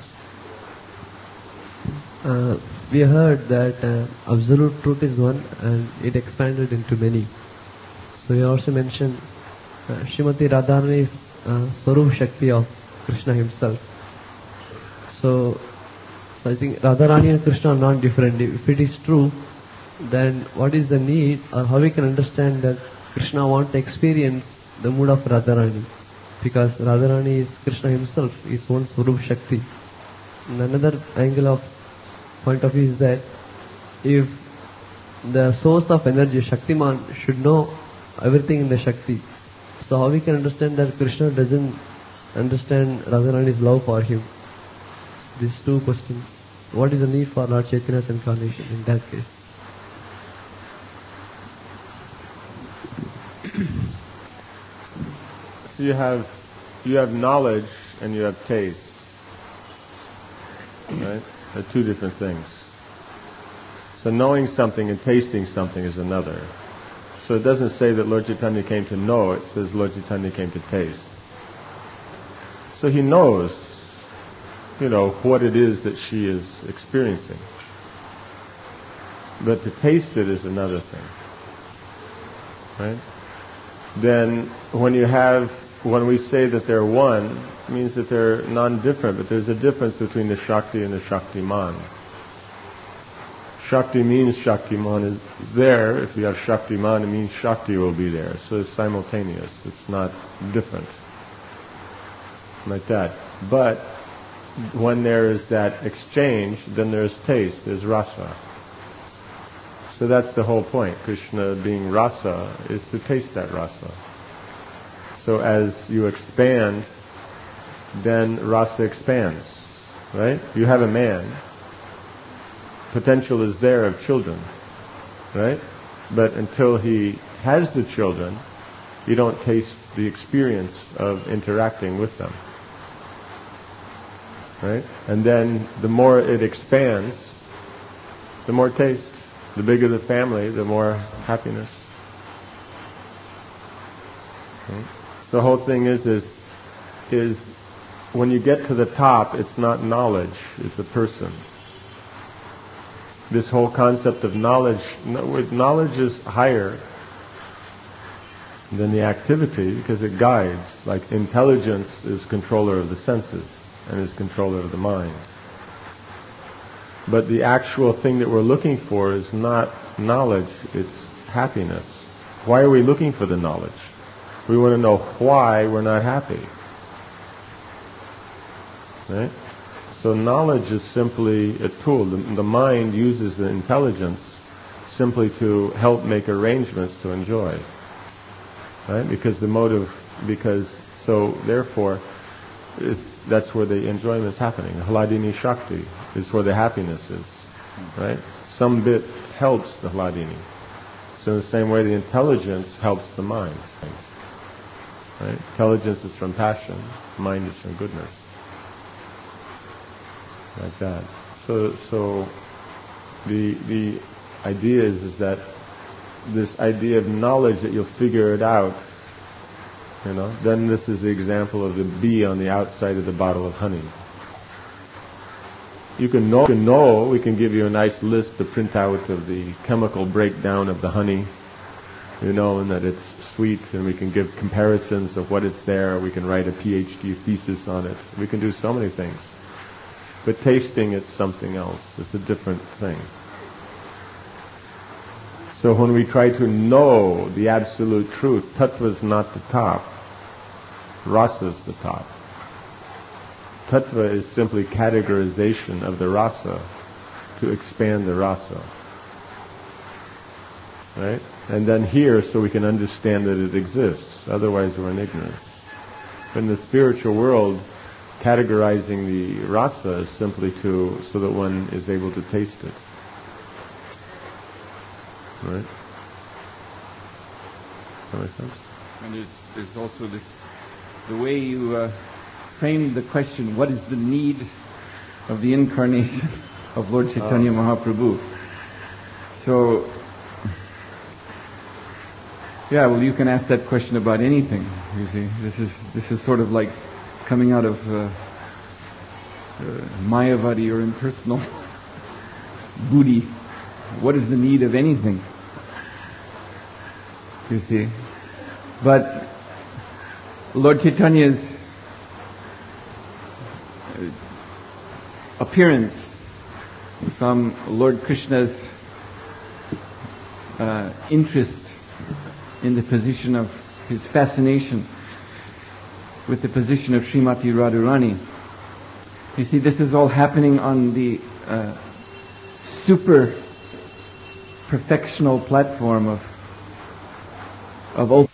Uh, we heard that uh, absolute truth is one and it expanded into many. So you also mentioned uh, Srimati Radharani is uh, Swarup Shakti of Krishna himself. So, so I think Radharani and Krishna are not different. If it is true, then what is the need or how we can understand that Krishna wants to experience the mood of Radharani? Because Radharani is Krishna himself, his own Swarup Shakti. And another angle of point of view is that if the source of energy, Shaktiman, should know everything in the Shakti, so how we can understand that Krishna doesn't understand Radharani's love for him? These two questions. What is the need for Lord Chaitanya's incarnation in that case? So you have you have knowledge and you have taste. Right? They're two different things. So knowing something and tasting something is another. So it doesn't say that Lord Chaitanya came to know, it says Lord Chaitanya came to taste. So he knows, you know, what it is that she is experiencing. But to taste it is another thing. Right? Then when you have, when we say that they're one, it means that they're non-different, but there's a difference between the Shakti and the Shaktiman. Shakti means Shaktiman is there. If you have Shaktiman, it means Shakti will be there. So it's simultaneous. It's not different. Like that. But when there is that exchange, then there's taste, there's rasa. So that's the whole point. Krishna being rasa is to taste that rasa. So as you expand, then rasa expands. Right? You have a man. Potential is there of children. Right? But until he has the children, you don't taste the experience of interacting with them. Right? And then the more it expands, the more taste. The bigger the family, the more happiness. Right? So the whole thing is, is, is when you get to the top, it's not knowledge, it's a person. This whole concept of knowledge, knowledge is higher than the activity because it guides. Like intelligence is controller of the senses and is controller of the mind. But the actual thing that we're looking for is not knowledge, it's happiness. Why are we looking for the knowledge? We want to know why we're not happy. Right? So knowledge is simply a tool. The, the mind uses the intelligence simply to help make arrangements to enjoy. Right? Because the motive, because, so therefore, it's, that's where the enjoyment is happening. Hladini Shakti is where the happiness is. Right? Some bit helps the Hladini. So in the same way the intelligence helps the mind. Right? Intelligence is from passion, mind is from goodness. Like that. So so the the idea is, is that this idea of knowledge that you'll figure it out, you know, then this is the example of the bee on the outside of the bottle of honey. You can know, you can know, we can give you a nice list to print out of the chemical breakdown of the honey, you know, and that it's sweet, and we can give comparisons of what it's there, we can write a PhD thesis on it, we can do so many things. But tasting it's something else, it's a different thing. So when we try to know the absolute truth, tattva is not the top, rasa is the top. Tattva is simply categorization of the rasa to expand the rasa. Right? And then here, so we can understand that it exists. Otherwise we're in ignorance. But in the spiritual world, categorizing the rasa is simply to, so that one is able to taste it. Right? Does that make sense? And there's, there's also this, the way you uh, framed the question, what is the need of the incarnation of Lord Chaitanya oh. Mahaprabhu? So, yeah, well, you can ask that question about anything. You see, this is this is sort of like coming out of uh, uh, Mayavadi or impersonal Buddhi. What is the need of anything? You see, but Lord Chaitanya's appearance from Lord Krishna's uh, interest in the position of his fascination with the position of Srimati Radharani. You see, this is all happening on the uh, super perfectional platform of of open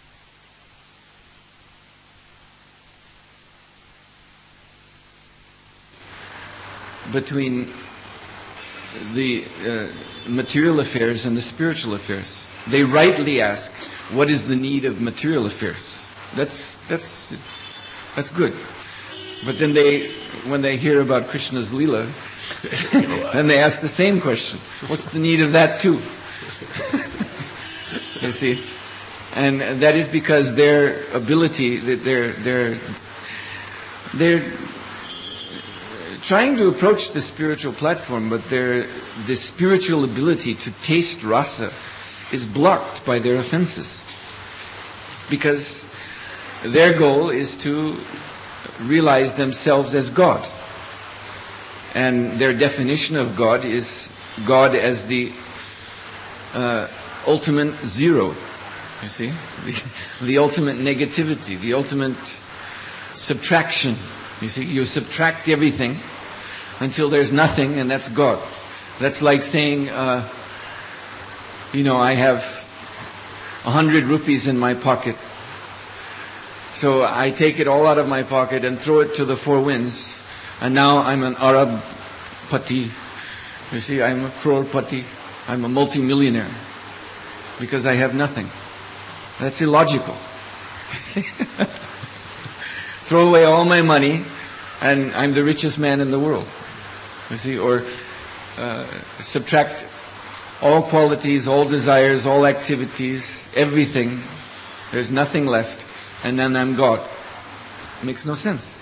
between the uh, material affairs and the spiritual affairs. They rightly ask, what is the need of material affairs? That's that's that's good. But then they, when they hear about Krishna's Leela, Then they ask the same question. What's the need of that too? You see? And that is because their ability, their, their, they're trying to approach the spiritual platform, but their, the spiritual ability to taste rasa is blocked by their offenses. Because their goal is to realize themselves as God. And their definition of God is God as the uh, ultimate zero. You see? The, the ultimate negativity, the ultimate subtraction. You see? You subtract everything until there's nothing, and that's God. That's like saying, uh, you know, I have a hundred rupees in my pocket. So I take it all out of my pocket and throw it to the four winds. And now I'm an Arab pati. You see, I'm a crore pati. I'm a multi-millionaire. Because I have nothing. That's illogical. Throw away all my money and I'm the richest man in the world. You see, or uh, subtract all qualities, all desires, all activities, everything. There's nothing left. And then I'm God. It makes no sense.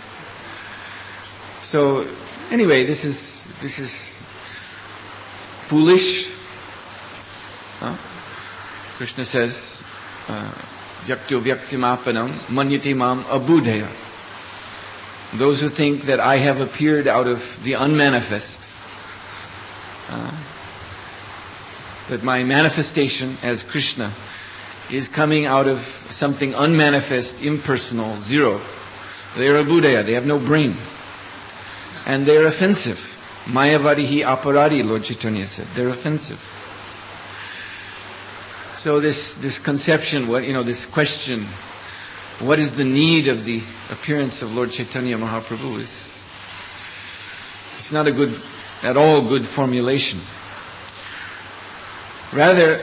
So, anyway, this is this is foolish. Huh? Krishna says, Vyaktyo vyaktimapanam manyati mam abudhaya. Those who think that I have appeared out of the unmanifest, uh, that my manifestation as Krishna is coming out of something unmanifest, impersonal, zero. They are abudhaya, they have no brain. And they're offensive. Mayavadihi aparadi, Lord Chaitanya said. They're offensive. So this, this conception, what, you know, this question, what is the need of the appearance of Lord Chaitanya Mahaprabhu is, it's not a good, at all good formulation. Rather,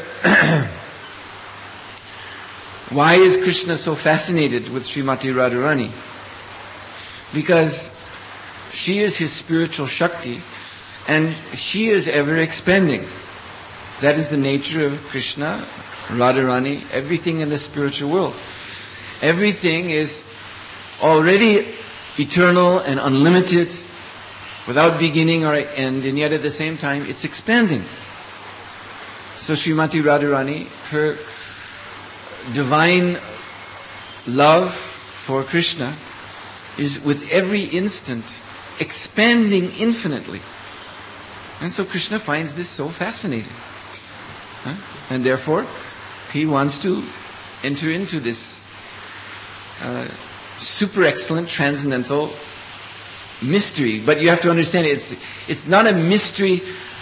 why is Krishna so fascinated with Srimati Radharani? Because she is his spiritual Shakti and she is ever expanding. That is the nature of Krishna, Radharani, everything in the spiritual world. Everything is already eternal and unlimited, without beginning or end, and yet at the same time it's expanding. So Srimati Radharani, her divine love for Krishna is with every instant expanding infinitely. And so Krishna finds this so fascinating. Huh? And therefore, he wants to enter into this uh, super excellent transcendental mystery. But you have to understand, it's it's not a mystery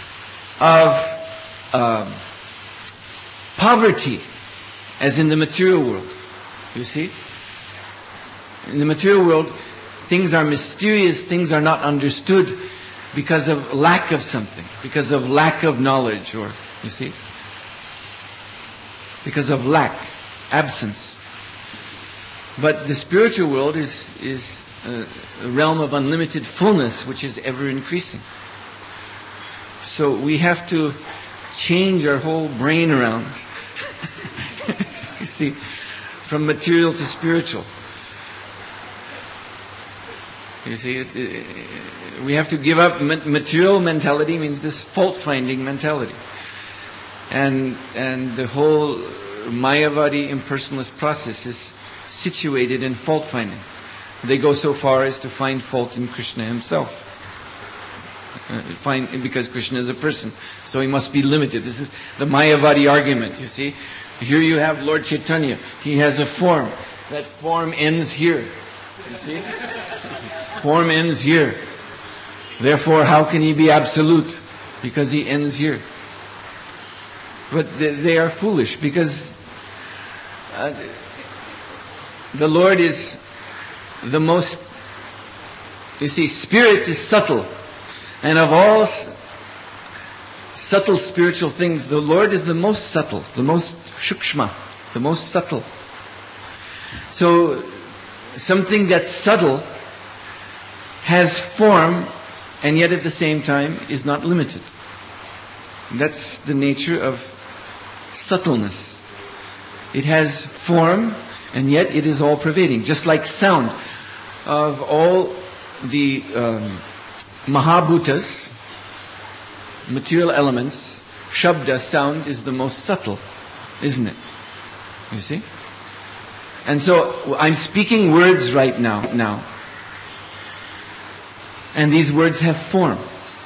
of uh, poverty, as in the material world. You see? In the material world, things are mysterious, things are not understood because of lack of something, because of lack of knowledge, or, you see? Because of lack, absence. But the spiritual world is, is a realm of unlimited fullness, which is ever increasing. So we have to change our whole brain around. You see, from material to spiritual. You see, it, it, we have to give up material mentality, means this fault-finding mentality. And and the whole Mayavadi impersonalist process is situated in fault-finding. They go so far as to find fault in Krishna himself. Uh, find, because Krishna is a person, so he must be limited. This is the Mayavadi argument, you see. Here you have Lord Chaitanya. He has a form. That form ends here. You see? Form ends here. Therefore, how can he be absolute? Because he ends here. But they, they are foolish, because uh, the Lord is the most, you see, spirit is subtle. And of all s- subtle spiritual things, the Lord is the most subtle, the most shukshma, the most subtle. So, something that's subtle has form and yet at the same time is not limited. That's the nature of subtleness. It has form, and yet it is all pervading. Just like sound. Of all the um, Mahabhutas, material elements, Shabda, sound, is the most subtle, isn't it? You see? And so, I'm speaking words right now, now. And these words have form.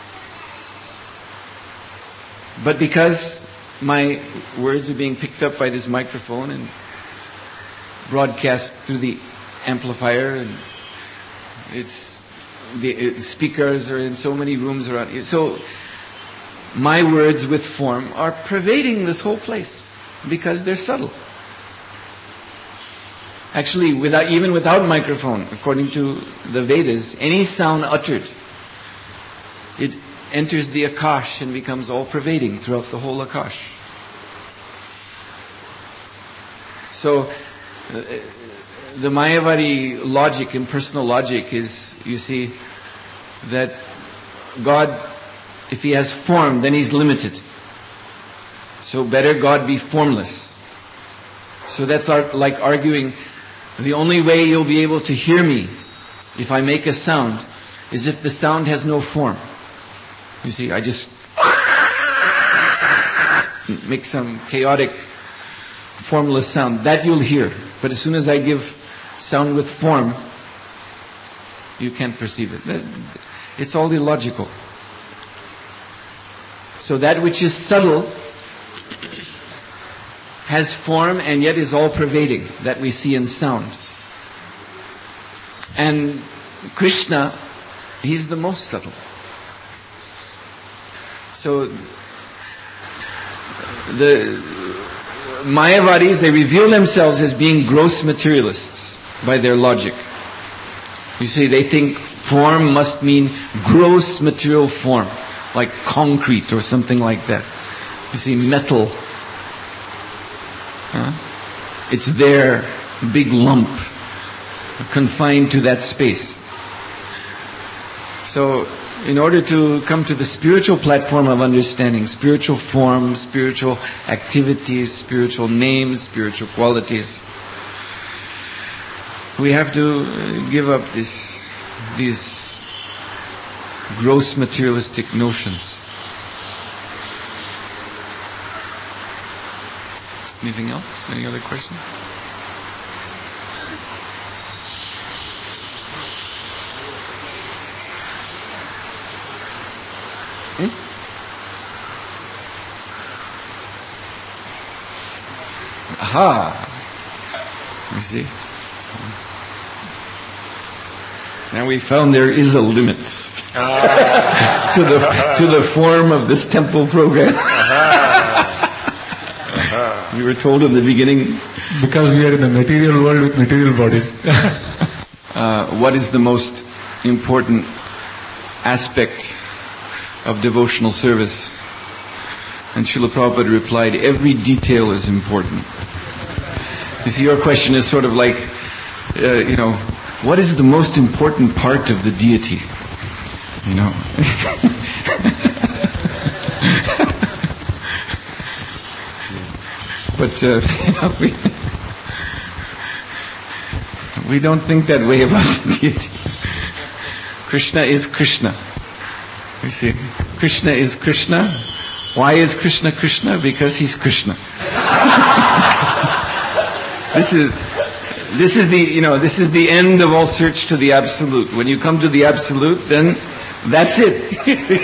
But because my words are being picked up by this microphone and broadcast through the amplifier, and it's the it, speakers are in so many rooms around here. So my words with form are pervading this whole place because they're subtle. Actually, without even without microphone, according to the Vedas, any sound uttered, it enters the Akash and becomes all pervading throughout the whole Akash. So, uh, the Mayavadi logic, impersonal logic, is, you see, that God, if He has form, then He's limited. So better God be formless. So that's our, like arguing, the only way you'll be able to hear me if I make a sound is if the sound has no form. You see, I just make some chaotic, formless sound. That you'll hear. But as soon as I give sound with form, you can't perceive it. It's all illogical. So that which is subtle has form and yet is all pervading, that we see in sound. And Krishna, He's the most subtle. So the Mayavadis, they reveal themselves as being gross materialists by their logic. You see, they think form must mean gross material form, like concrete or something like that. You see, metal. Huh? It's there, big lump, confined to that space. So, in order to come to the spiritual platform of understanding, spiritual form, spiritual activities, spiritual names, spiritual qualities, we have to give up this, these gross materialistic notions. Anything else? Any other question? Hmm? Aha! You see? Now we found there is a limit ah. to the to the form of this temple program. We were told in the beginning, because we are in the material world with material bodies. uh, what is the most important aspect of devotional service? And Srila Prabhupada replied, every detail is important. You see, your question is sort of like, uh, you know, what is the most important part of the deity? You know. But uh, we, we don't think that way about the deity. Krishna is Krishna. You see, Krishna is Krishna. Why is Krishna Krishna? Because He's Krishna. This is this is the you know this is the end of all search to the absolute. When you come to the absolute, then that's it. You see.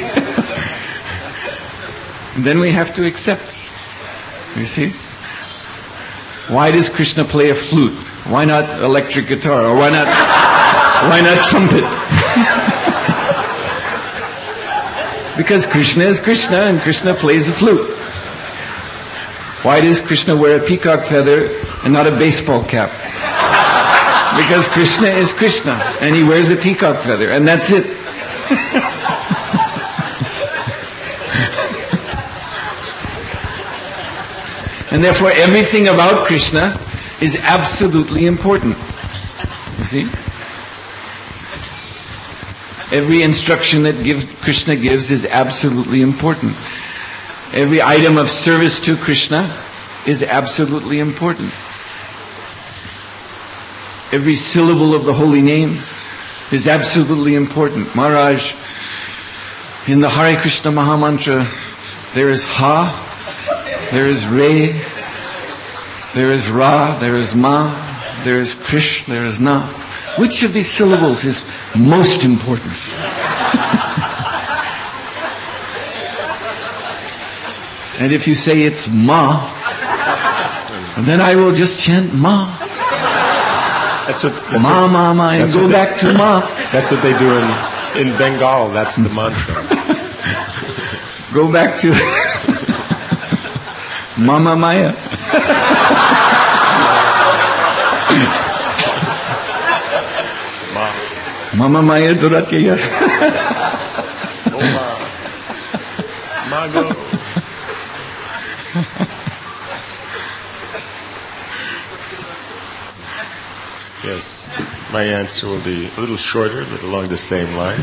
Then we have to accept. You see. Why does Krishna play a flute? Why not electric guitar? Or why not why not trumpet? Because Krishna is Krishna and Krishna plays a flute. Why does Krishna wear a peacock feather and not a baseball cap? Because Krishna is Krishna and He wears a peacock feather, and that's it. And therefore everything about Krishna is absolutely important. You see? Every instruction that give, Krishna gives is absolutely important. Every item of service to Krishna is absolutely important. Every syllable of the holy name is absolutely important. Maharaj, in the Hare Krishna Mahamantra, there is Ha, there is Re, there is Ra, there is Ma, there is Krish, there is Na. Which of these syllables is most important? And if you say it's Ma, then I will just chant Ma. That's what, that's Ma, what, Ma, Ma, and go they, back to Ma. That's what they do in, in Bengal. That's the mantra. Go back to Mama Maya. Ma. Mama Maya Duratya. Oh, Ma. Ma go. Yes, my answer will be a little shorter, but along the same line.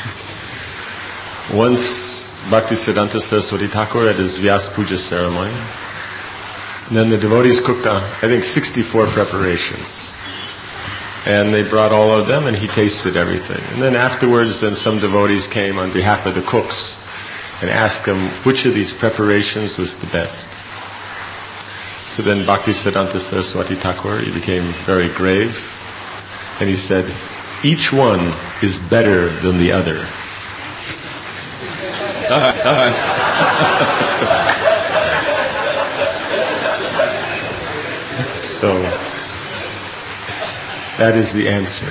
Once Bhaktisiddhanta Saraswati Thakur at his Vyas Puja ceremony, and then the devotees cooked, uh, I think, sixty-four preparations. And they brought all of them, and he tasted everything. And then afterwards, then some devotees came on behalf of the cooks and asked him which of these preparations was the best. So then Bhaktisiddhanta Saraswati Thakur, he became very grave, and he said, each one is better than the other. So, that is the answer.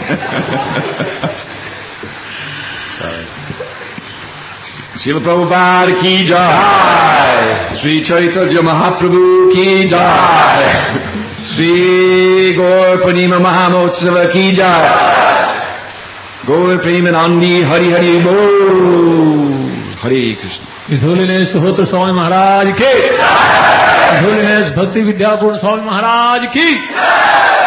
Sorry. Srila Prabhupada ki jai. Sri Chaitanya Mahaprabhu ki jai. Sri Gaur Purnima Mahamotsava ki jai. Gaur Premanandi Hari Hari Bol. Hare Krishna. His Holiness Suhotra Swami Maharaj ki. His Holiness Bhakti Vidyapurna Swami Maharaj ki.